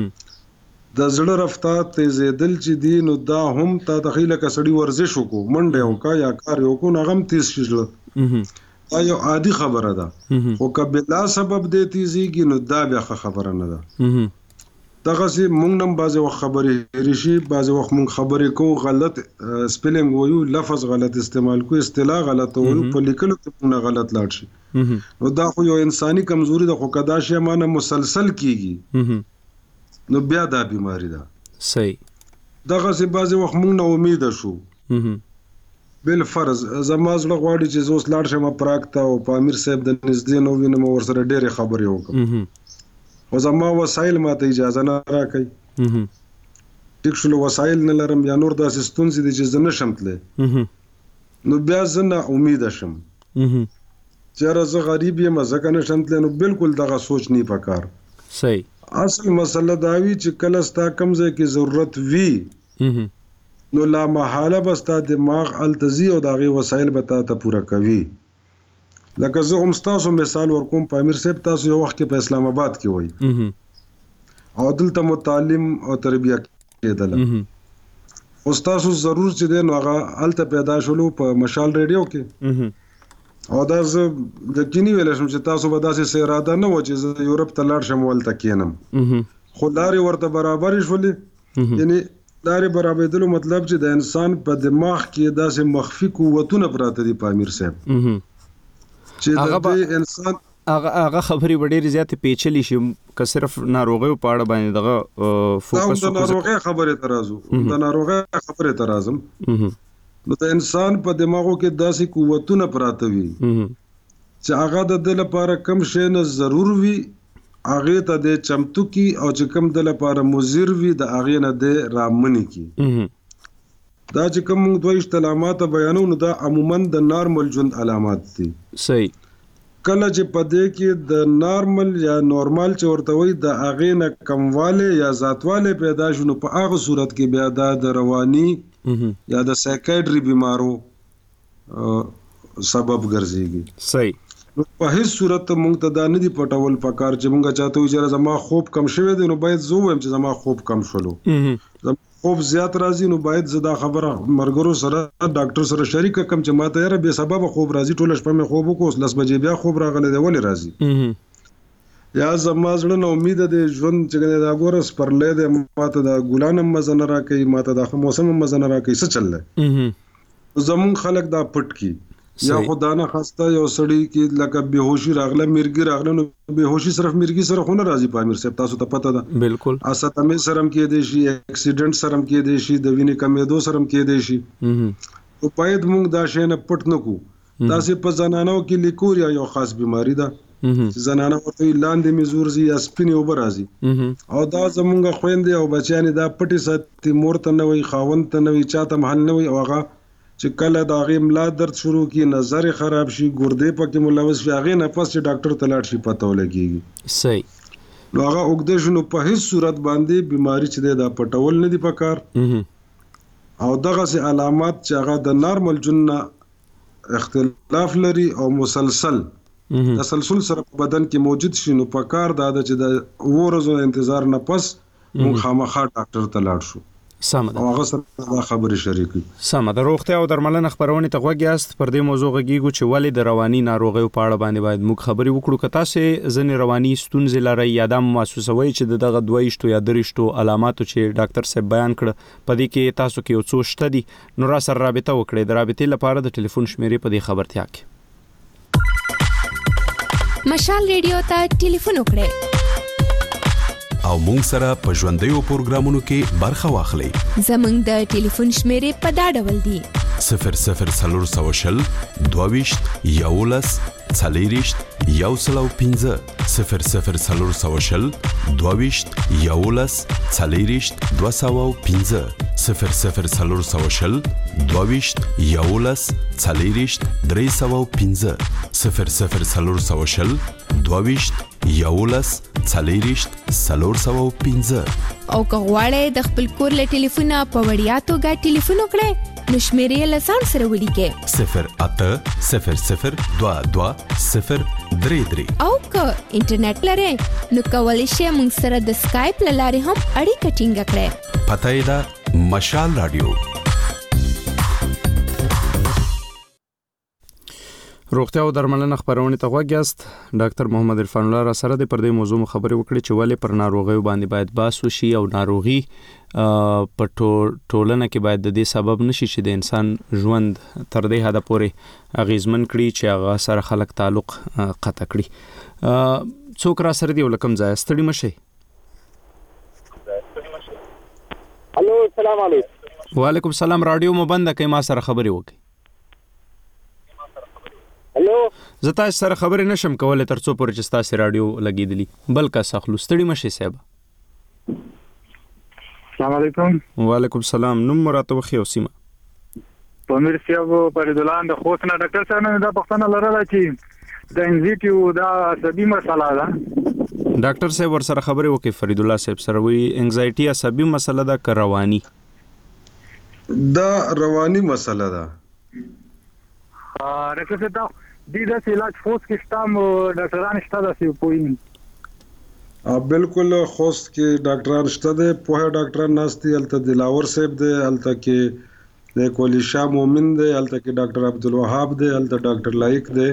د زړه رفتار تیزېدل چې دی نو دا هم تا تخیل کسړی ورزش وکړو منډه وکا یا کار یو کو نغم تیز شیږي دا یو عادي خبره ده خو کبلا سبب دی تیزیږي نو دا بیا خبره نه ده دغه سي مونږ نم بازه وخت خبرې ریشي بازه وخت مونږ خبرې کوو غلط سپیلینګ وایو لفظ غلط استعمال کوو اصطلاح غلط وایو په لیکلو کې مونږ غلط لاړ شي نو دا خو یو انساني کمزوري ده خو کدا شي معنی مسلسل کیږي نو بیا دا بیماری ده. صحیح دغه سي بازه وخت مونږ نه امید شو بل فرض زما زړه غواړي چې زوس لاړ شم پراکتا او په امیر صاحب د نږدې نو وینم ورسره ډېرې خبرې وکم او زما وسایل ماته اجازه نه راکړي ټیک شلو وسایل نه لرم یا نور داسې ستونزې دي چې زه نشم تللی نو بیا زه نا امید شم چېرې زه غریب یم ځکه نشم تللی نو بالکل دغه سوچ نه پکار. صحیح اصل مسله دا وی چې کله ستا کوم ځای کې ضرورت وي نو لا محاله به ستا دماغ التزي او دغه وسایل به تا ته پوره کوي. لکه زه هم تاسو مثال ورکوم په امیر صاحب تاسو یو وخت کې په اسلام آباد کې وای او دلته متعلم او تربیه کېدل او تاسو ضرور چې دی نو هغه الته پیدا شولو په مشال ریډیو کې او دا زه د کینی ویل شم چې تاسو به داسې سیراده نه و چې زه یورپ ته لاړ شم ولته کېنم خو لارې ورته برابر شولې یعنی لارې برابرېدلو مطلب چې د انسان په دماغ کې داسې مخفي قوتونه پراته دي په امیر صاحب هغه انسان هغه هغه خبرې ډېرې زیاتې پیچلې شي که صرف ناروغي په اړه باندې دغه فوکس د ناروغي خبرې ترازو د ناروغي خبرې ترازم نو د انسان په دماغو کې داسې قوتونه پراته وي چې هغه د دل لپاره کم شي نه ضرور وي هغه ته د چمتو کی او چې کم د لپاره مضر وي د هغه نه د رامنې کی دا چې کوم دوه علامات بیانو نو دا عموما د نارمل ژوند علامات دي. صحیح کله چې په دې کې د نارمل یا نورمال چې ورته وي د هغه نه کمواله یا ذاتواله پیدا شونه په هغه صورت کې بیا د رواني یا د سایکیاټري بیمارو سبب ګرځيږي. صحیح نو په هیڅ صورت مونږ ته دا نه دی پټول پکار چې مونږ چاته وي چې زما خوب کم شوی دی نو باید زه وایم چې زما خوب کم شولو خوب زیات راځي نو باید زدا خبره مرګرو سره ډاکټر سره شریک کم چې ماته یې به سبب خوب راځي ټول شپه مې خوب وکوس لس بجې بیا خوب راغلی دی ولې راځي یا زما زړه نو امید ده ژوند چې دا ګورس پرلې ده ماته د ګلانم مزه نه راکې ماته د موسم مزه نه راکې څه چلله زمون خلک دا پټ کی یا خدانه خسته یو سړی کې لکه بهوشي راغله مرګي راغله نو بهوشي صرف مرګي سره خونه راځي په امیر صاحب تاسو ته پته ده بالکل اساتمه سرم کې دی شي اکسیډنټ سرم کې دی شي د وینې کمیدو سرم کې دی شي او باید موږ دا شی نه پټ نه کو تاسو په زنانو کې لیکوریا یو خاص بیماری ده چې زنانه ورته لاندې میزورزي یا سپینې وبر راځي او دا زمونږ خويندې او بچیان دا پټي ساتي مور ته نه وي خاوند ته نه وي چاته محل نه وي او هغه چې کله دا غي ملا درد شروع کی نظر خراب شي ګردې پکې ملوث شي هغه نه پس چې ډاکټر ته لاړ شي پته ولګيږي. صحیح نو هغه وګدې شنو په هیڅ صورت باندې بیماری چې دا پټول نه دی پکار او دغه سي علامات چې هغه د نارمل جن اختلاف لري او مسلسل تسلسل سره په بدن کې موجود شي نو پکار دا چې د ورځو انتظار نه پس موږ خامخا ډاکټر ته لاړ شو. سمه او هغه سره دا خبرې شریکي. سمه د روغتیا او درملنې خبرونه ته غوږیاست. پر دې موضوع غږیږو چې ولې د رواني ناروغیو په اړه باندې باید موږ خبرې وکړو. که تاسو ځنې رواني ستونزې لرئ یا د محسوسوي چې دغه دویشتو یا درشتو علاماتو چې ډاکټر صاحب بیان کړ په دې کې تاسو کې یو څه شته دي، نو را سره رابطه وکړئ. د رابطې لپاره د ټلیفون شمیرې په دې خبرتیا کې مشال ریډیو ته ټلیفون وکړئ او مونږ سره په ژوندیو پروګرامونو کې برخه واخلئ. زمونږ د ټلیفون شمیرې په دا ډول دي: صفر صفر څلور سوه شل دوهویشت یولس څلېرویشت یو سل او پنځه صفر صفر څلور سوه شل دوهویشت یولس څلېرویشت دوه سوه او پنځه صفر صفر څلور سوه شل دوهویشت یولس څلېرویشت درې سوه او پنځه صفر صفر څلور سوه شل دوهویشت یولس څلېرویشت څلور سوه او پنځه. او که غواړئ د خپل کور له ټلیفونه په وړیا توګه ټلیفون وکړئ نو شمیرې له ځان سره ولیکئ: صفر اته صفر صفر دوه دوه صفر درې درې. او که انټرنیټ لرئ نو کولی شئ موږ سره د سکایپ له لارې هم اړیکه ټینګه کړئ. پته یې ده مشال رادیو. روغتیا او درملنه خبرونه ته غوږیاست. ډاکټر محمد عرفان الله را سره د پر دې موضوع خبرې وکړي چې ولې پر ناروغیو باندې باید بحث وشي او ناروغي په ټولنه کې باید د دې سبب نشي چې د انسان ژوند تر دې حد پورې اغیزمن کړي چې هغه سره خلک تعلق قطع کړي. څوک را سره دی ولکم ځای ستړي مشه. الو السلام علیکم. وعلیکم السلام. رادیو مو بند کړئ، ما سره خبرې وکړئ. الو زه تاسو سره خبرې نشم کولای تر څو پورې چې تاسو رادیو لګیدلی. بل کا سخلو ستړي مشه صاحب. السلام علیکم. وعلیکم السلام. نوم مراته وخی او سیمه. پمیر صاحب پردولان د خوښنه ډاکټر صاحب نه دا پښتنه لرله چې د انزایټي دا عصبي مسله ده. ډاکټر صاحب ور سره خبرې وکړي فرید الله صاحب سره. وی انزایټي عصبي مسله ده که رواني؟ دا رواني مسله ده. ها ډاکټر صاحب دې د علاج خوست کې شتم ډاکټران شته د پوین. ا بالکل خوست کې ډاکټران شته ده. په ډاکټران ناشتي الته دلاور صاحب ده، الته کې د کولی شاه مومن ده، الته کې ډاکټر عبد الوهاب ده، الته ډاکټر لایق ده.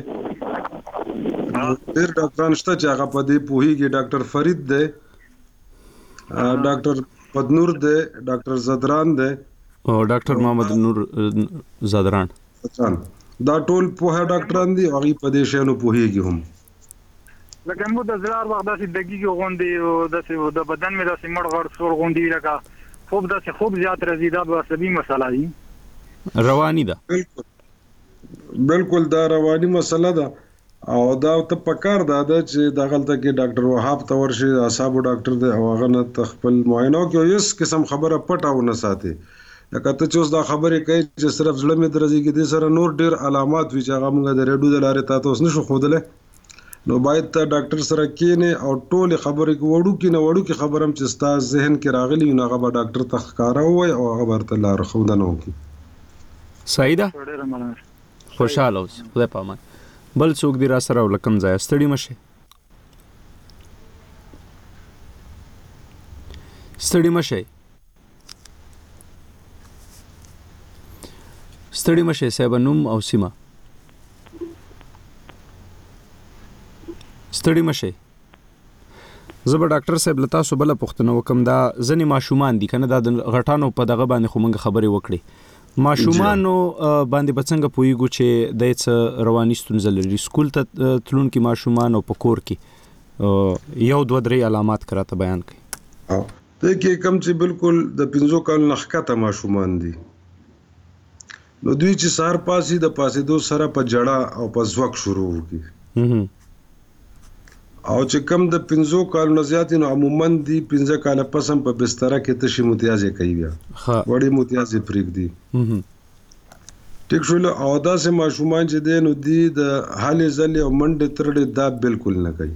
ډېر ډاکټران شته چې هغه په دې پوهیږي. ډاکټر فرید ده، ډاکټر پدنور ده، ډاکټر زدران ده او ډاکټر محمد نور زدران. دا ټول په ډاکټران دي او هغه په دې شنو پوهیږي هم. لکه مو د زړه وخت داسې دقیقې غونډې او داسې د بدن مې داسې مړ غړ سور غونډې لکه خوب داسې خوب زیات راځي. دا به عصبي مسله دي. رواني ده. بالکل بالکل دا رواني مسله ده او دا ته پکار ده چې دا غلطه کې ډاکټر وهاب ته ورشي، اعصابو ډاکټر دی او هغه نه خپل معاینه کوي. یو قسم خبره پټاو نه ساتي. لکه ته چې اوس دا خبرې کوي چې صرف زړه مې درځي کې دې سره نور ډیر علامات وي چې هغه موږ د ریډیو د لارې تاسو اوس نشو ښودلی. نو باید ته ډاکټر سره کېنې او ټولې خبرې کې وړو کې نه وړو کې خبره هم چې ستا ذهن کې راغلي نو هغه به ډاکټر ته ښکاره ووایي او هغه به ورته لارښودنه وکړي. صحیح ده. خوشحاله اوسې. خدای په امان. بل څوک دی را سره ولکم ځای ستړي مشه. ستړي مشه. ستړي مشه صاحب. نوم او سیمه. ستړي مشه. زه به ډاکټر صاحب لتا سو بل پښتنه وکم. دا ځنې ماشومان دي کنه، دا د غټانو په دغه باندې خو موږ خبرې وکړي. ماشومانو باندې په څنګه پویګو چې د څه رواني ستونزه لري؟ سکول ته تلون کې ماشومان او په کور کې یو دوه درې علامات کراته بیان کړي. ته کې کم چې بالکل د پنځو کال نخکته ماشومان دي. نو دوی چې سار پاسي د پاسې دو سره په جړه او په زوک شروع وکړي او چې کم د پنځو کال نه زیات نو عموما دی پنځه کال پسم په بستر کې تشي متیازه کوي بیا وړي متیازه پریک دي. ټیک شول او دا سه ماشومان چې دین نو دی د حالې ځلې او منډه ترډه دا بالکل نه کوي.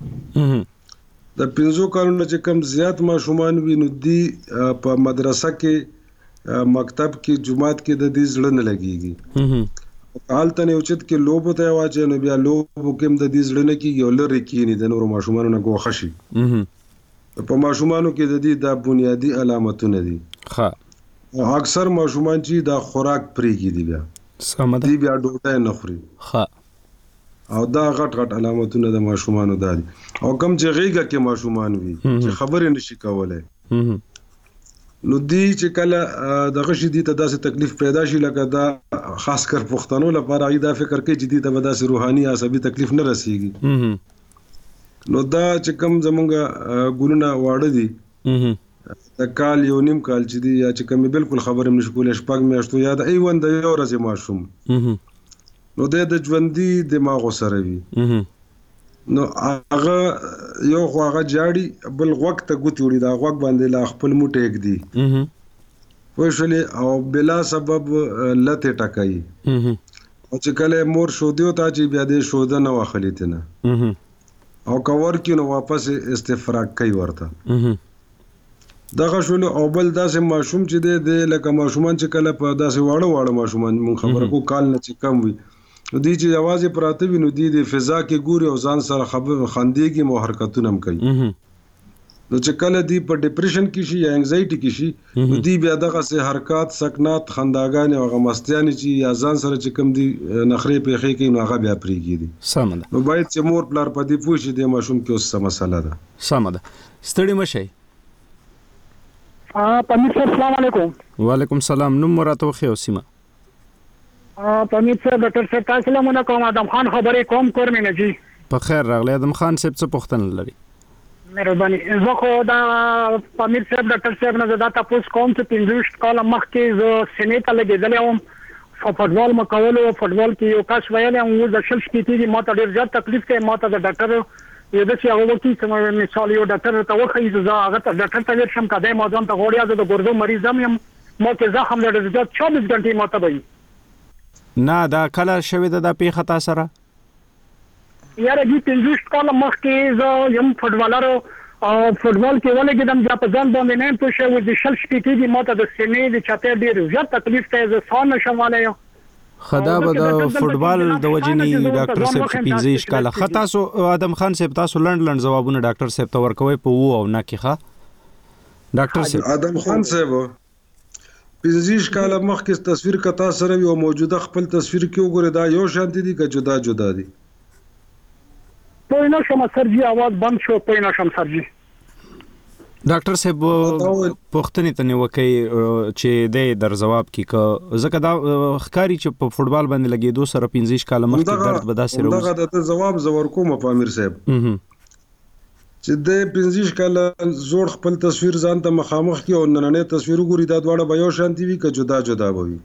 د پنځو کالونو چې کم زیات ماشومان وي نو دی په مدرسه کې مکتب کې جمعات کې د دې زړه نه لګيږي. حال ته یو چت کې لوب ته واچي نو بیا لوب کې د دې زړه نه کېږي او لری کې نه د نور ماشومانو نه ګوښه شي. په ماشومانو کې د دې د بنیادی علامتونه دي. ها اکثر ماشومان چې دا خوراک پریږي دي بیا سمه ده دی بیا ډوډۍ نه خوري ها او دا غټ غټ علامتونه د ماشومانو دي او کم چې غیګه کې ماشومان وي چې خبرې نشي کولای نو دی چې کله دغه شي دي ته داسې تکلیف پیدا شي لکه دا خاص کر پښتنو لپاره ای دا فکر کوي چې دي ته داسې روحاني عصبي تکلیف نه رسیږي نو دا چې کم زمونږ ګورونه واړه دي د کال یو نیم کال چې دی یا چې کم بالکل خبرې نشي کولای شپږ میاشتو یا د ای وند یو ورځې ماشوم نو د ژوندۍ دماغ سره وي نو هغه یو خو هغه جاړي بل وخت ته ګوت وړي دا وخت باندې لا خپل موټه یک دي وښلې او بلا سبب لته ټکای او چې کله مور شو دیو ته چې بیا دې شو ده نه واخلې تنه او کور کې نو واپس استفراغ کوي ورته دغه شول او بل داسې ماشوم چې د لکه ماشومان چې کله په داسې واړه واړه ماشومان مون خبره کو کال نه چې کم وي نو دی چې आवाज پراته وي نو دی د فضا کې ګوري او ځان سره خبر خندېږي مو حرکتونه هم کوي نو چې کله دی په ډیپریشن کې شي یا انزایټي کې شي نو دی بیا دغه سه حرکت سکنات خنداګان او غمستيان چې یا ځان سره چې کم دی نخري پیخي کې نو هغه بیا پریږي دي سم ده نو باید چې مور پلار په دې پوښي د ماشوم کې اوس مسله ده سم ده ستړي مشي ا پامیر صاحب السلام علیکم وعلیکم السلام نوم مراته خو سیمه ا پامیر صاحب ډاکټر صاحب تاسو له مونږ کوم ادم خان خبرې کوم کورمنه جی په خیر راغلی ادم خان صاحب څه پوښتنه لري مهرباني زه خو دا پامیر صاحب ډاکټر صاحب نه دا تاسو کوم چې پنځوس کاله مخکې زه سینې ته لګېدلی وم فوټبال ما کولو فوټبال کې یو کس ویلی و د شل شپېتې ما ته ډېر زیات تکلیف کوي ما ته د ډاکټر یو داسې هغه وکړي چې مثال یو ډاکټر ته وښیي زه هغه ته ډاکټر ته ورشم که دی ما ځان ته غواړي زه د ګردو مریض هم یم ما کې زخم ډېر زیات چوبیس ګنټې ما ته به وي نه دا کله شوې ده دا پیښه تا سره یاره جي پنځوس کاله مخکې زه یم فوټبالر او فوټبال کې ولګېدم بیا په ځان باندې نه یم پوه شوی د شل شپېتې دي ما ته د سینې د چتې ډېر زیات تکلیف کوي زه ساه نشم ولی یم خدا به د فوټبال د وجنی ډاکټر صاحب پنځه کاله خطا سو ادم خان صاحب تاسو لند لند جوابونه ډاکټر صاحب ته ورکوي په وو او نه کیخه ډاکټر صاحب ادم خان صاحب پنځه کاله مخکې تصویر کتا سره یو موجوده خپل تصویر کې وګوره دا یو شانت دي که جدا جدا دي پوه نه شم سرجی आवाज بند شو پوه نه شم سرجی ډاکټر صاحب پوښتنې ته نیوکې چې د در جواب کې ک زکه دا ښکاری چې په فوټبال باندې لګېدو سره پنځه کاله مخکې درد به داسې روز دا د جواب زور کوم پامیر صاحب چې د پنځه کاله زوړ خپل تصویر ځان ته مخامخ کې او نننې تصویر ګوري دا دواړه به یو شانتي وي که جدا جدا وي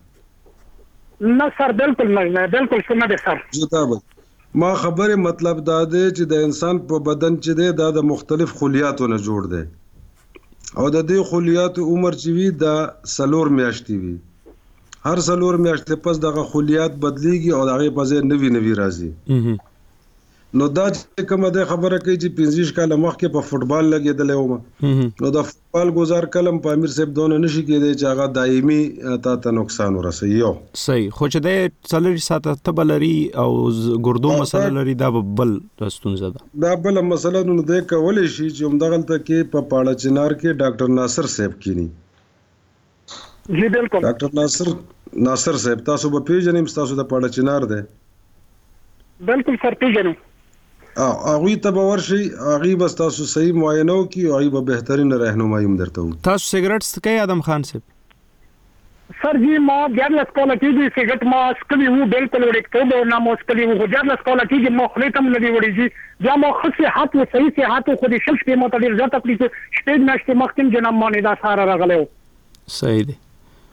نه سر بالکل نه بالکل څه نه سر جدا به ما خبره مطلب دا دی چې د انسان په بدن چې دی دا د مختلف خلیاتو نه جوړ دی او د دې خلیات عمر چې وي دا سلور میاشتې وي هر سلور میاشتې پس دغه خلیات بدلیږي او دغه په ځای نوی نوی راځي نو دا چې کومه د خبره کوي چې پنځه کاله مخکې په فوټبال لګېدلې و نو د فوټبال گزار کلم په امیر صاحب دونه نشي کېدی چې هغه دایمي تا ته نقصان ورسي یو صحیح خو چې د څلوري ساعته تبلري او ګردو مسله لري دا بل ستونزه ده دا بل مسله نو د کولې شي چې همدغلته کې په پاړه چنار کې ډاکټر ناصر صاحب کینی جی بالکل ډاکټر ناصر ناصر صاحب تاسو به پیژنئ تاسو د پاړه چنار ده بالکل سر پیژنئ ا هغه ته به ورشي هغه بس تاسو صحیح معاینه وکي او هغه به بهترین راهنمایي هم درته وي تاسو سیګریټ څکئ ادم خان صاحب سر جی ما ګرلس کوله کېږي سیګریټ ما سکلی وو بالکل وړي ته نو ما سکلی وو ګرلس کوله کېږي ما خپل تم نه دی وړي جی یا ما خصي حق و صحیح سي حق خو دې شل شپې ما ته ډیر زیات تکلیف شپې نشته مخکې جناب باندې دا ساره راغلو صحیح دی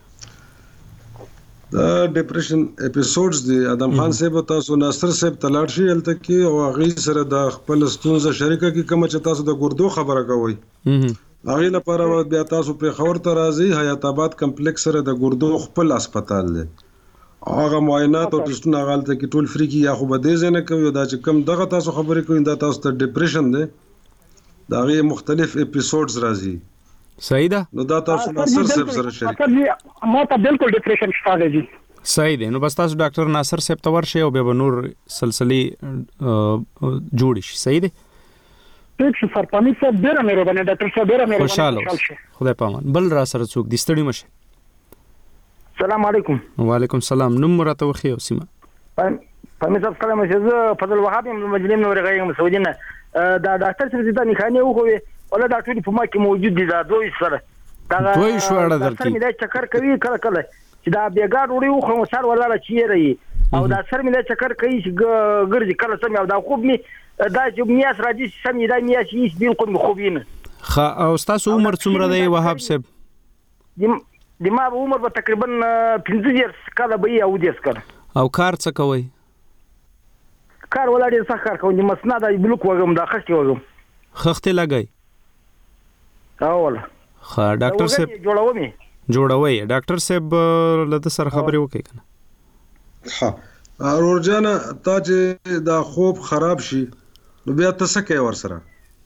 دا ډیپریشن اپیسوډز دی ادم خان صاحب تاسو ناصر صاحب تلاړ شي الته کې او هغه سره د خپل ستونزه شریکه کې کوم چې تاسو د ګردو خبره کوي هغه لپاره بیا تاسو په خبر ته راځي حیات آباد کمپلیکس سره د ګردو خپل هسپتال دی هغه معاینات او ټسټونه غالته کې ټول فری کې یا خو به دې نه کوي دا چې کم دغه تاسو خبرې کوي دا تاسو ته ډیپریشن دی دا غي مختلف اپیسوډز راځي صحیح ده نو دا تاسو ناصر صاحب سره شریک ما ته بالکل ډیپریشن شته دی صحیح دی نو بس تاسو ډاکټر ناصر صاحب ته ورشئ او به نور سلسله جوړ شي صحیح دی ټیک شو سر پامیر صاحب ډیره مهرباني ډاکټر صاحب ډیره مهرباني خوشاله خدای پامان بل را سره څوک دي ستړي مشه السلام علیکم وعلیکم السلام نوم مرته وخی او سیمه پامیر صاحب کله مشه زه فضل وهاب مجلم نور غیم سعودینه دا ډاکټر صاحب زیاته نخانه وخوي ولا ډاکټر په ما کې موجود دي دا دوی سره دا دوی شو اړه درته سر مې دا چکر کوي کله کله چې دا بیګار وړي وخو سر ولاله چیرې او دا سر مې دا چکر کوي چې ګرځي کله سم او دا خوب می دا چې میاس راځي سم دا میاس هیڅ بالکل خوبینه خا او تاسو عمر څومره دی وهاب صاحب د ما عمر به تقریبا پنځه کاله به او دیس کړ او کار څه کوي کار ولاړ څه کار کوي مسنه دا بلوک وګم دا خښتي وګم خښتي لګای اوله خا ډاکټر صاحب جوړومې جوړوي ډاکټر صاحب لته سره خبرې وکړي کنه ها اورجانا تا چې دا خوب خراب شي نو بیا تاسو کې ور سره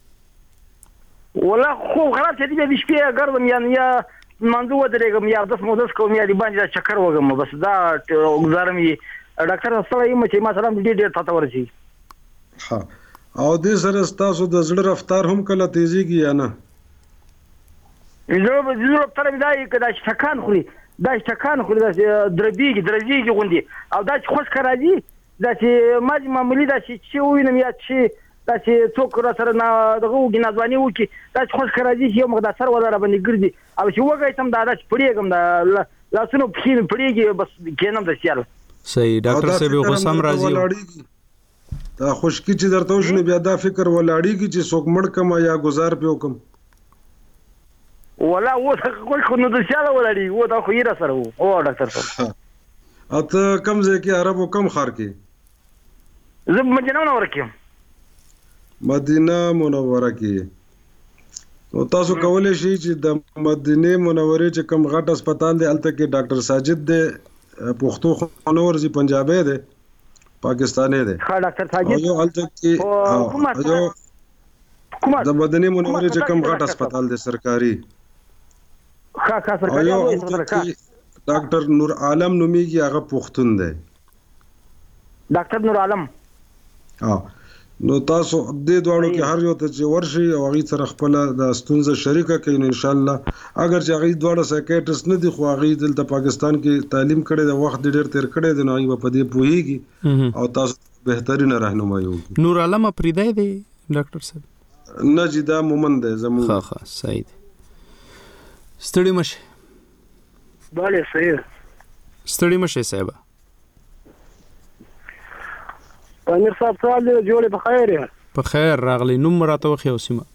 ولا خوب خراب چې دې شپې ګرځم یا یا منځو ودرېږم یا د سمودس کوم یا دی باندې چکر وګم بس دا گزارم یې ډاکټر سره یې مچې ما سره دې ډېر ته ورشي ها او دې سره تاسو د زړه رفتار هم کله تیزیږي یا نه زه به زه رفتار مې دای کدا شکان خوري دا شکان خوري دا دربیږي درځيږي غوندي او دا چې خوش راځي دا چې ماج معمولی دا چې چې وینم یا چې دا چې څوک را سره نه دغه وګی نازوانی وکي دا چې خوش راځي چې یو مقدار سر ولا باندې ګرځي او چې وګای تم دا دا پړېګم دا لاسونو پخې پړېږي بس کینم د سیال صحیح ډاکټر صاحب غوسم راځي دا خوشکی چې درته وشنه بیا دا فکر ولاړیږي چې څوک مړ کما یا گزار پیو کم ولا و خو خو نو د شاله ولري و دا خو یې را سره و او ډاکټر صاحب اته کم ځای کې عربو کم خار کې زه مدینه منوره کې مدینه منوره کې نو تاسو کولای شئ چې د مدینه منوره چې کم غټ هسپتال دی الته کې ډاکټر ساجد دی پښتو خنور زی پنجابی دی پاکستانی دی ها ډاکټر ساجد او الته کې د مدینه منوره چې کم غټ هسپتال دی سرکاري ها کا سرکاري ډاکټر نور عالم نوميږي هغه پښتون دی ډاکټر نور عالم ها نو تاسو دې دواړو کې هر یو ته چې ورشي او هغه سره خپل د ستونزه شریکه کین ان شاء الله اگر چې هغه دواړه سایکیټریسټ نه دي خو هغه دلته پاکستان کې تعلیم کړي د وخت ډېر تیر کړي د نو په دې پوهیږي او تاسو بهترین راهنمایي وکړي نور عالم پریدای دی ډاکټر صاحب نه جدا مومن دی زموږ ها ها صحیح ستړي مشه bale صحیح ستړي مشه صاحب امیر صاحب سوال دی جوړه په خیر په خیر راغلی نوم راته وخی او سیمه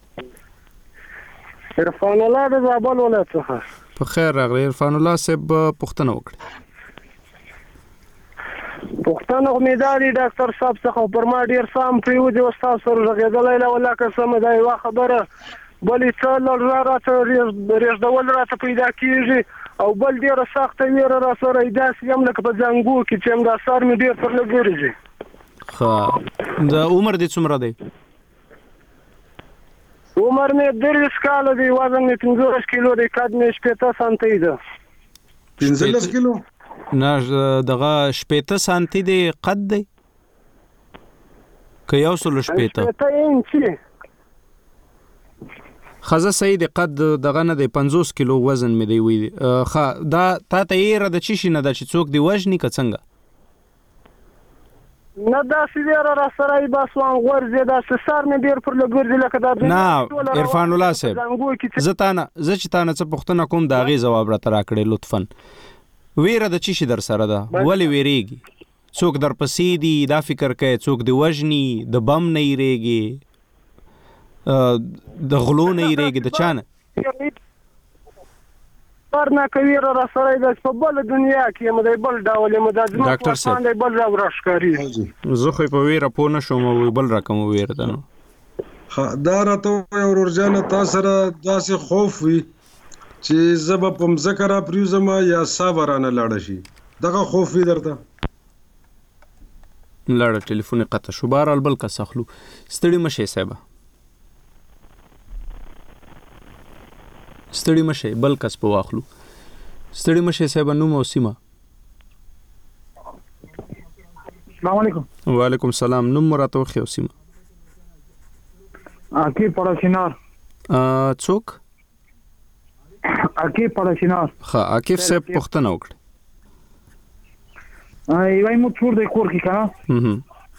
عرفان الله د زابل ولایت څخه په خیر راغلی عرفان الله صاحب پښتنه وکړي پښتنه امیدواري ډاکټر صاحب څخه پر ما ډیر سام پریو دی استاد سره غږیدلای لا ولا قسم دا یو خبره بلې څل راته ریز ډول راته پیدا کیږي او بل ډیر سخت ویره را سره ایداس یم لکه په ځنګو کې چې موږ سر مې ډیر پر لګوري خا دا عمر دې څومره دی عمر مې دریس کال دی وزن مې پنځه کیلو دی قد مې شپږ سانتي ده پنځه کیلو نه دغه شپږ سانتي دی قد دی که یو سل شپږ شپږ انچي خزه صحیح دی قد دغه نه دی پنځوس کیلو وزن مې دی وی خا دا تا ته یې را د چی شي نه د چې څوک دی وژني که څنګه نه دا سیویره را سره ای باسوان غورځي دا سر مې ډیر پر لګورځي لکه دا نه عرفان الله صاحب زه تانه زه چې تانه څه پوښتنه کوم دا غي جواب را ترا کړې لطفا ویره د چی شي در سره ده ولی ویریږي څوک در پسې دی دا فکر کوي څوک دی وژني د بم نه یریږي د غلو نه یریږي د چانه پرنا کوي را سره د په بل دنیا کې مې بل ډول مې د ډاکټر صاحب بل راوښکاري زه خو په ویره پوه نه شوم بل رقم ویره ده نو دا راته ورجانه تاسو سره داسې خوف وي چې زب په مذکر پریوزما یا صبرانه لاړ شي دغه خوف وي درته لاړ ټلیفون قطع شو بهر البل کا سخلو ستړي مشه صاحب ستړي مشه بل کس په واخلو ستړي مشه صاحب نو مو سیمه السلام علیکم وعلیکم السلام نوم راته خو سیمه عقیب پړشینار څوک عقیب پړشینار ها عقیب صاحب پوښتنه وکړه ایوای مو ټور د کور کې کنه هم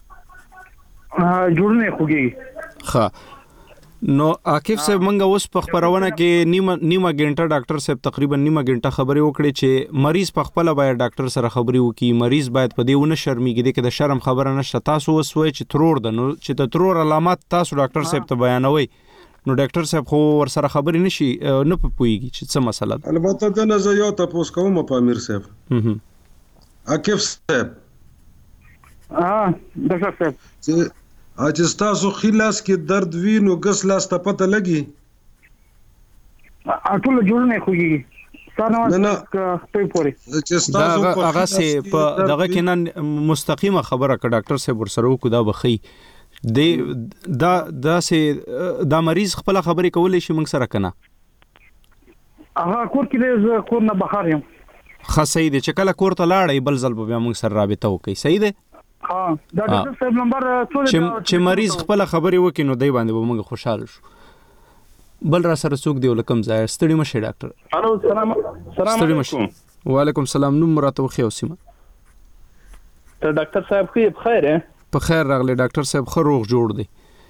جوړنه خوږي ها نو عاقب صاحب منګه اوس په خبرونه کې نیمه نیمه غنټه ډاکټر صاحب تقریبا نیمه غنټه خبرې وکړي چې مریض په خپل باید ډاکټر سره خبرې وکړي مریض باید په دې ونه شرمېږي کې د شرم خبره نشته تاسو وسوي چې ترور د نو چې د ترور علامات تاسو ډاکټر صاحب ته بیانوي نو ډاکټر صاحب خو ور سره خبرې نشي نه پوهیږي چې څه مسله ده البته د نه یو تاسو کوم په امیر صاحب هم عاقب صاحب اه ډاکټر صاحب چې اجازه تاسو خلاص کې درد وینو غس لاس ته پته لګي اټول جوړ نه خوږي ستانه نه په پوري چې تاسو په هغه سي په دغه کې نه مستقیمه خبره ک ډاکټر صاحب ور سره وکړه دا بخي د دا دا سي دا مریض خپل خبرې کولې شي موږ سره کنه هغه کور کې د کور نه بهر یم خاصه دې چې کله کور ته لاړې بل ځل به موږ سره رابطه وکړي صحیح ده ها دا ډاکټر صاحب نمبر څو چې چې مریض خپل خبرې وکړي نو دای باندې به موږ خوشاله شو بل را سره څوک دی ولکم ځای ستړي مشه ډاکټر الو سلام سلام علیکم وعلیکم السلام نوم راته وخی اوسمه ته ډاکټر صاحب خو بخیر په خیر راغلی ډاکټر صاحب خو روغ جوړ دی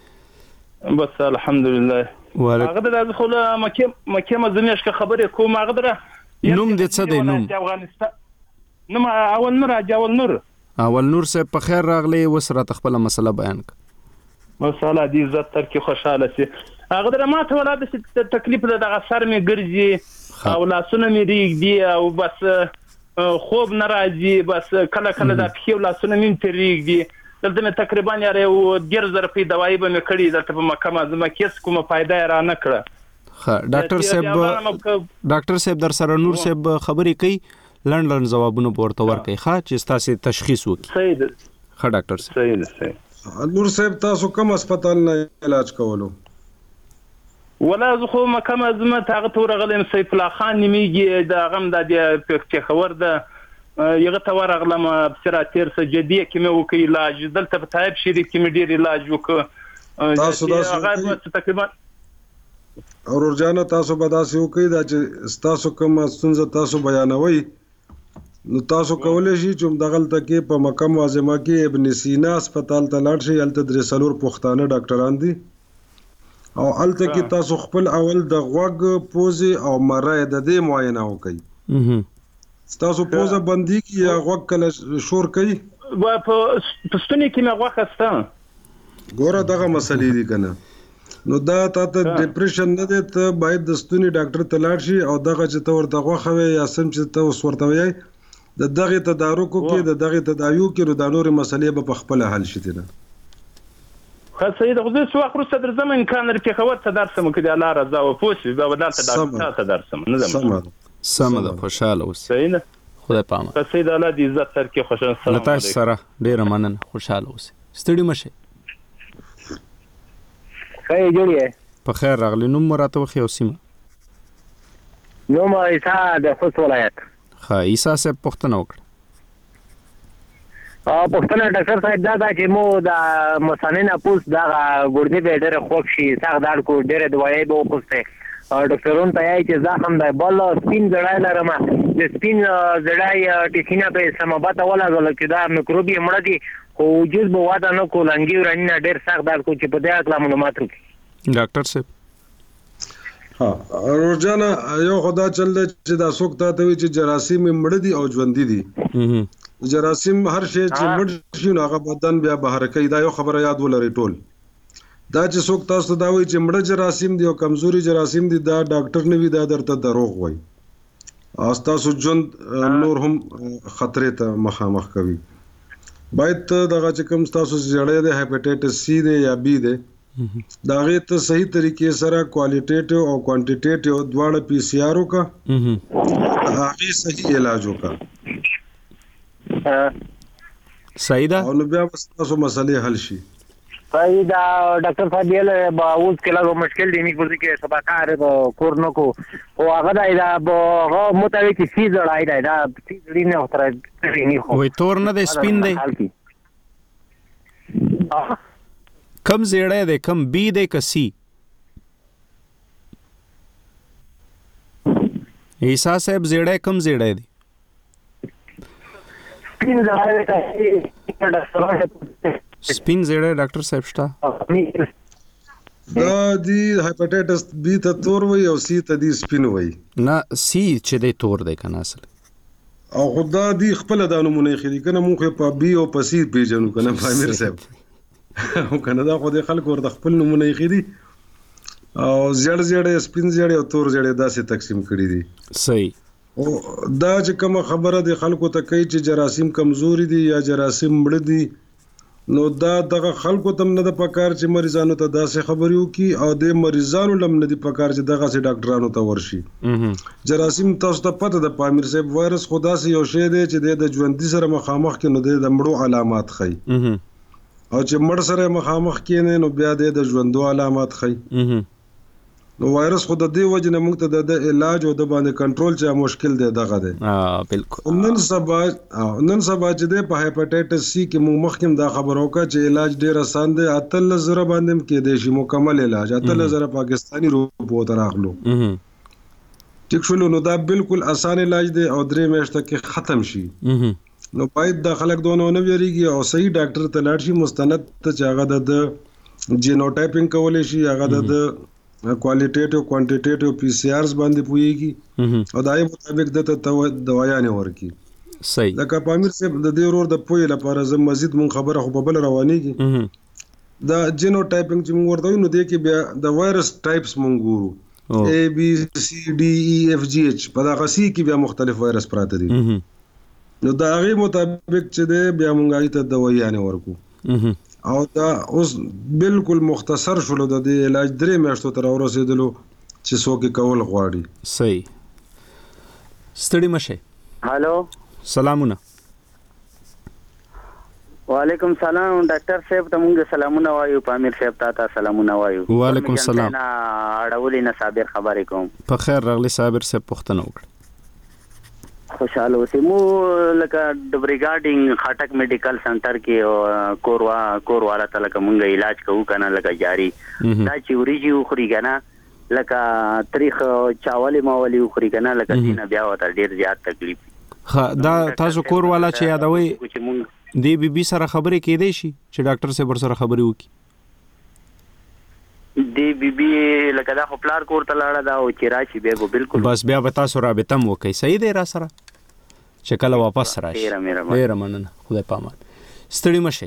بس الحمدلله هغه د خو مکه مکه مزنیش که خبرې کوم هغه دره نوم دې څه دی نوم افغانستان نوم اول نور اول نور اول نور صاحب په خیر راغلی وسره تخپل مسله بیان ک مسله دې عزت تر کې خوشاله سي هغه دره ماته ولاده چې تکلیف دغه سر می ګرځي او لاسونه می ریږدي او بس خوب ناراضي بس کله کله د پیو لاسونه می تریږدي دلته مې تقریبا یاره و ډیر زر په دوايي به مې کړی دلته په مکه مزمه کیس کومه فائدہ را نه کړه ها ډاکټر صاحب ډاکټر صاحب در سره نور صاحب خبرې کوي لړن لړن جوابونه ورته ورکړي ښه چې تاسو تشخیص وکړي صحیح ده ښه ډاکټر صاحب صحیح ده صحیح نور صاحب تاسو کوم هسپتال نه علاج کولو ولا زه خو مکه مزمه هغه تور غلم سیف الله خان نیمیږي د غم د په خبر ده یغه تور غلم بسرا تیر سجدي کې مې وکي علاج دلته په طيب شریف کې مې ډیر علاج وکړ تاسو تاسو تقریبا اورجانه تاسو به داسې وکي دا چې تاسو کوم ستونزه تاسو بیانوي نو تاسو کولای شئ چې دغلته کې په مکه معظمه کې ابن سینا هسپتال ته لاړ شئ الته درې څلور پښتانه ډاکټران دي او الته کې تاسو خپل اول د غوږ پوزي او مرای د دې معاینه وکړئ تاسو پوزه بندي کې یا غوږ کله شور کوي و په پښتني کې مې غوښه ستان ګوره دغه مسلې دي کنه نو دا ته ډیپریشن نه دی ته باید د ستوني ډاکټر ته لاړ شي او دغه چې ته ورته غوښه وي یا سم چې ته ورته وي د دغه تدارکو کې د دغه تداویو کې د نورې مسلې به په خپل حل شي نه خاصه د غوښه سو اخر څه در زمين کان لري خبر ته درسم کې د الله رضا او پوښي به ودلته ډاکټر ته درسم نه زمين سم ده خوشاله اوسه صحیح ده خدای پامه خاصه د الله د عزت تر کې خوشاله سلام علیکم تاسو سره ډیر مننه خوشاله اوسه ستړي مشه خیر جوړی په خیر راغلی نوم راته وخی اوسمه نوم عیسی د خوست ولایت ها عیسی صاحب پښتنه وکړه ا پښتنه ډاکټر صاحب دا چې مو د مسانینا پوس دا ګردې به ډېر خوښ شي څنګه دا کو ډېر دوايي به وکړي ډاکټرون ته یې چې زخم دی بل سپین زړای لرم د سپین زړای ټیکینه په سمابات ولا غل کې دا میکروبي مړ دي خو وجود به واده نه کولنګي ورنه ډېر سخت دار کو چې په دې اړه معلومات وکړي ډاکټر صاحب ها روزانه یو خدا چل چې دا څوک ته وي چې جراثیم مړ دي او ژوند دي جراثیم هر شی چې مړ شي هغه بدن بیا بهر کوي دا یو خبره یاد ولري ټول دا چې څوک تاسو دا وایي چې مړ جراثیم دي او کمزوري جراثیم دي دا ډاکټر نه وي دا درته دروغ وایي او تاسو ژوند نور هم خطرې ته مخامخ کوي باید دغه چې کوم تاسو جوړې ده هپاتایټس سی دی یا بی دی دا غي ته صحیح طریقې سره کوالټیټیو او کوانټیټیو دواړه پی سی آر وکا هغه صحیح علاج وکا صحیح ده او نو بیا تاسو مسلې حل شي صحیح دا ډاکټر صاحب یې به اوس کله مشکل دی نه کوي چې سبا کار کور نو کو او هغه دا هغه متوي چې سی زړای دا دا سی زړی نه تر نه خو وای تور نه دی سپین دی کم زیړای دی کم بی دی کسی عیسی صاحب زیړی کم زیړی دی؟ سپین زړی سپین زیړی ډاکټر صاحب شته؟ دا دی هیپاټایټس بی ته تور وي او سی ته دی سپین وي. نه سی چې دی تور دی کنه اصل او خدا دی خپل د نمونه خېری کنه مونږ په بی او په سی پیژنو کنه فامیر صاحب او کنه دا خو د خلکو ور د خپل نمونه خېری او زړ زړ سپین زړ او تور زړ داسې تقسیم کړی دي. صحیح. او دا چې کوم خبره د خلکو ته کوي چې جراثیم کمزوري دي یا جراثیم مړ دي نو دا دغه خلکو تم نه د پکار چې مریضانو ته داسې خبرې وکي او د مریضانو لم نه دي پکار چې دغه سي ډاکټرانو ته ورشي. جراثیم تاسو ته پته د پامیر صاحب وایرس خدا سي یو شی دی چې د ژوندۍ سره مخامخ کې نو د مړو علامات خي او چې مړ سره مخامخ کې نه نو بیا د ژوندو علامات خي. نو وایرس خود د دې وجه نه موږ ته د علاج او د باندې کنټرول چې مشکل دی دغه دی. اه بالکل. نن سبا نن سبا چې د په هیپاټایټس سی کې موږ مخکې دا خبرو کا چې علاج ډیر آسان دی. اتل زره باندې کې دی شي مکمل علاج اتل زره پاکستانی روپو ته راغلو. ټیک شو نو دا بالکل آسان علاج دی او درې میاشتې کې ختم شي. نو باید د خلک دونه نه ویریږي او صحیح ډاکټر ته لاړ شي مستند ته چې هغه د جینوټایپینګ کولای شي هغه د کوالټیټیو کوانټیټیټیو پی سی آرز باندې پويږي او دای مطابق د دوايانې ورکی. صحیح. لکه پامیر صاحب د دې ورور د پوي لپاره زم مزید مون خبره خو په بل روانيږي. دا جینوټایپینګ چې موږ ورته نو د کې بیا د وایرس ټایپس مونږ ګورو A B C D E F G H په دا غسی کې بیا مختلف وایرس پراته دي. نو دا غي مطابق چې د بیا مونږ ایت د دوايانې ورکو او دا اوس بالکل مختصر شول د دې علاج درې میاشتو تر ورسېدلو چې څوک کول غواړي. صحیح. ستړي مشه. هالو سلامونه. وعلیکم سلام ډاکټر صاحب ته موږ سلامونه وایو. پامیر صاحب ته سلامونه وایو. وعلیکم سلام. نه اړولې نه صابر خبرې کوم. په خیر راغلی صابر صاحب پوښتنه وکړه. خوشاله اوسې. مو لکه د ریګارډینګ خټک میډیکل سنټر کې کوروا کورواله ته لکه مونږ علاج کوو کنه لکه جاری دا چې وریجی خوري کنه لکه تاریخ چاولې ماولې خوري کنه لکه دینه بیا وته ډیر زیات تکلیف. ها دا تاسو کورواله چې یادوي دی بي بي سره خبرې کېدې شي چې ډاکټر صاحب سره خبرې وکړي. دی بي بي لکه دا خپلار کور ته لاړه دا او چې راشي بیا بالکل بس بیا به تاسو رابطه مو کوي. صحیح دی را سره چې کله واپس راشي. ډیر مننه. خدای پامان. ستړي مشه.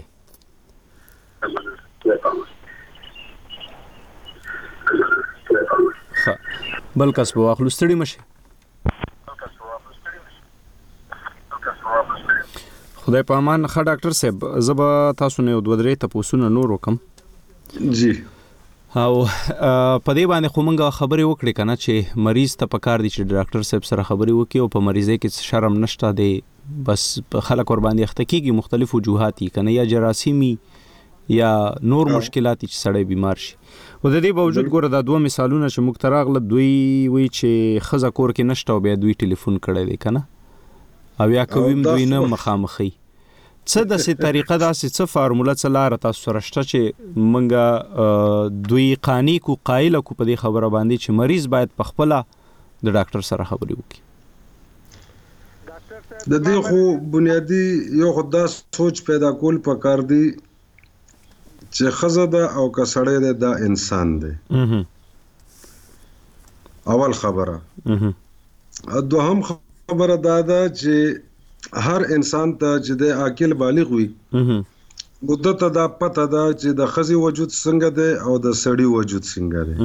ها بل کس په واخلو. ستړي مشه. خدای پامان. ښه ډاکټر صاحب زه به تاسو نه دوه درې تاسو نور وکم. جی. او په دې باندې خو مونږه خبرې وکړې کنه چې مریض ته پکار دي چې ډاکټر صاحب سره خبرې وکړي او په مریضه کې شرم نشته دی بس خلک ور باندې اخته کیږي مختلف وجوهات کنه یا جراثیمي یا نور مشکلات چې سړی بیمار شي. او د دې باوجود ګوره دا دوه مثالونه چې موږ تراغله دوی وی چې خزه کور کې نشته او بیا دوی ټلیفون کړی دی کنه او یا کوم دوی نه مخامخي څه د سي طریقه داسې څه فارموله څه لار تاسو سره شته چې منګه دوی قانی کو قائل کو په دې خبره باندې چې مریض باید په خپل د ډاکټر سره خبرې وکړي. د دې خو بنیادی یو خدا سوچ پیدا کول پکار دی چې خزه ده او کسړې ده دا انسان دی. اول خبره. دوهم خبره دا ده چې هر انسان ته چې د عاقل بالغ وي مدته دا پته ده چې د خزي وجود څنګه ده او د سړی وجود څنګه ده.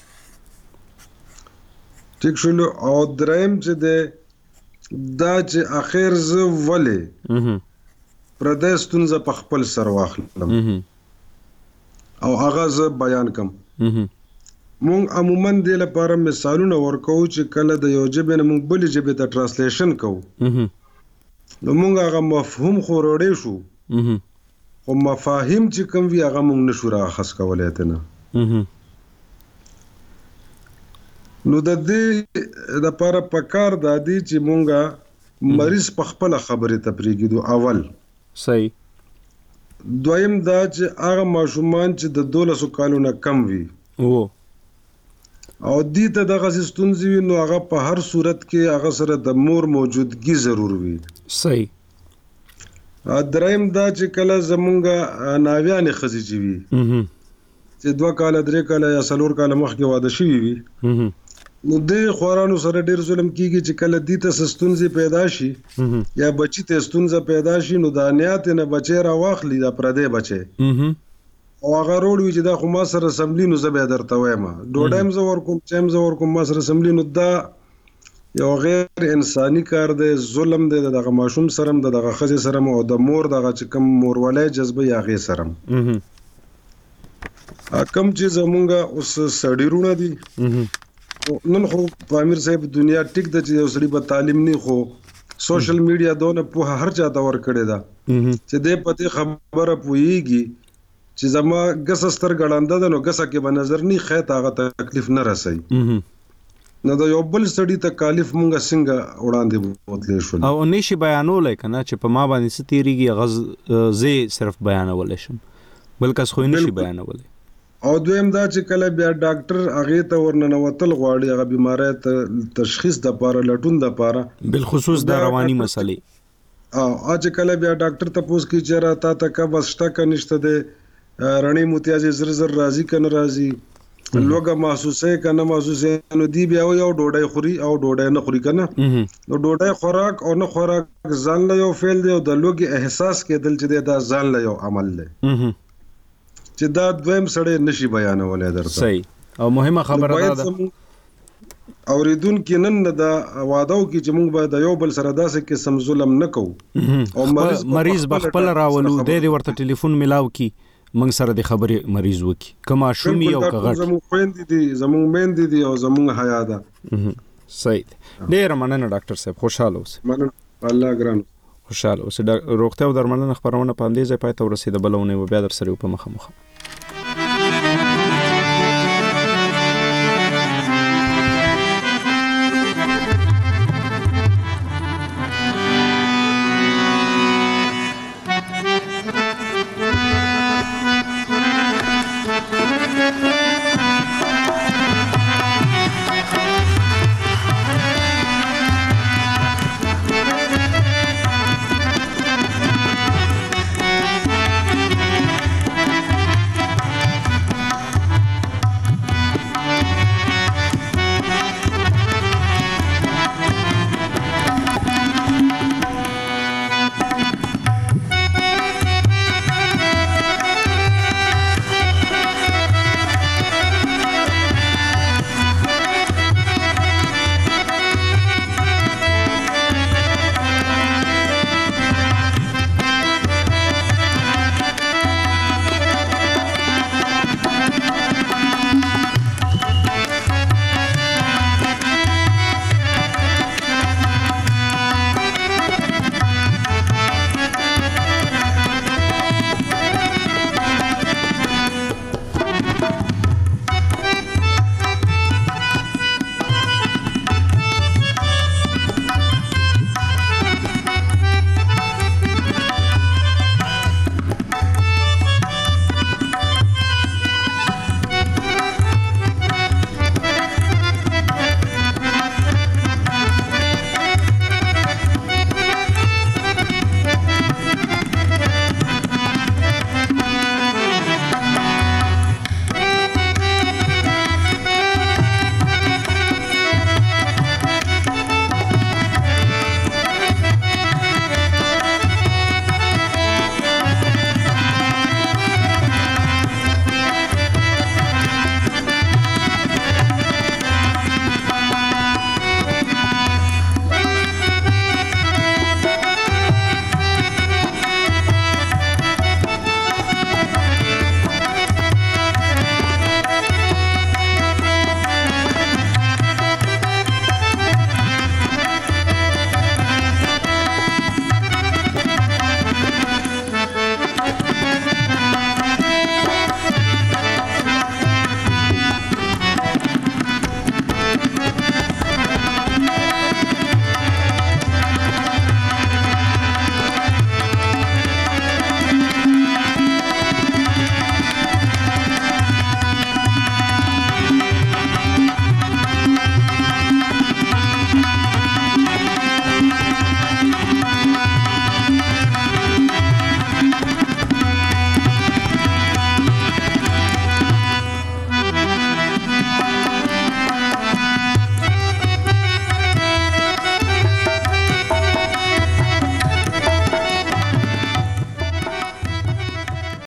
ټیک شول. او دریم چې ده دا چې اخر ز ولې پردستون ز په خپل سر واخلم او هغه ز بیان کم. مونږ عموما د لپاره مثالونه ورکو چې کله د یو جبه نه مونږ بل جبه ته ترانسلیشن کوو نو مونږ هغه مفهوم خو وروړې شو او مفاهیم چې کوم وی هغه مونږ نشو راخص کولای ته نه. نو د دې د لپاره پکار د دې چې مونږه مریض په خپل خبره تپریږو اول. صحیح. دویم دا چې هغه ماشومان چې د دولسو کالو نه کم وي وو او دې ته دغه ستونزې وي نو هغه په هر صورت کې هغه سره د مور موجودګي ضرور وي. صحیح. دریم دا چې کله زمونږ ناویانې ښځې چې وي چې دوه کاله درې کاله یا څلور کاله مخکې واده شوي وي نو دې خوارانو سره ډېر ظلم کیږي چې کله دې ته ستونزې پیدا شي یا بچی ته ستونزه پیدا شي نو د نیات نه بچی راواخلي د پردې بچی او هغه روډ وي چې دا خو ما سره سملی نو زه به درته وایم ډوډایم زه ورکوم چم زه ورکوم ما سره سملی نو دا یو غیر انساني کار دی، ظلم دی دغه ماشوم سره دغه خځې سره او د مور دغه چې کوم مورولای جذبه یا غي سره کم چې زمونږه اوس سړیرونه دي نن خو امیر صاحب دنیا ټیک د چې یو سړي په تعلیم نه خو سوشل میډیا دونه په هر چاته ور کړی دا چې دې پته خبره پويږي چې زما ګسستر ګړانده ده نو ګسه کې به نظر نه خې تاغه تکلیف نه رسي نو دا یو بل سړي ته کالیف مونږه څنګه وړاندې بوتلې شو او نشي بیانول کنه چې په ما باندې ستيريږي غز زه صرف بیانول شم بلکې خو نشي بیانول. او دویم دا چې کله بیا ډاکټر هغه ته ورننوتل غواړي هغه بیماری ته تشخیص د پاره لټون د پاره بالخصوص د رواني مسلې او اج کله بیا ډاکټر ته پوښتنه کوي چې راته تا کا بسټه کنيشته ده رڼې موتیاجي زر زر راضي کنه راضي لوګه محسوسه کنه محسوسه نو دی بیا یو ډوډۍ خوري او ډوډۍ نه خوري کنه نو ډوډۍ خوراک او نه خوراک ځان له یو فعل دی او د لوګي احساس کېدل چې دا ځان له یو عمل دی چې دا دویم سړی نشي بیانولای درته. صحیح او مهمه خبره ده اوریدون کې نن دا وعده وکي چې موږ به د یو بل سره داسې کې سم ظلم نه کوو او مریض مریض بخپل راولو د دې ورته ټلیفون ملاو کی موږ سره د خبرې مریض وکي کما شومي او کغټ زموږ خويندې دي زموږ میندې دي او زموږ حیا ده. صحیح. ډیر مننه ډاکټر صاحب، خوشاله اوسئ. مننه الله ګران خوشاله اوسئ. روغتیا او درملنه خبرونه په همدې ځای پای ته ورسېده، بلونه بیا در سره په مخه مخه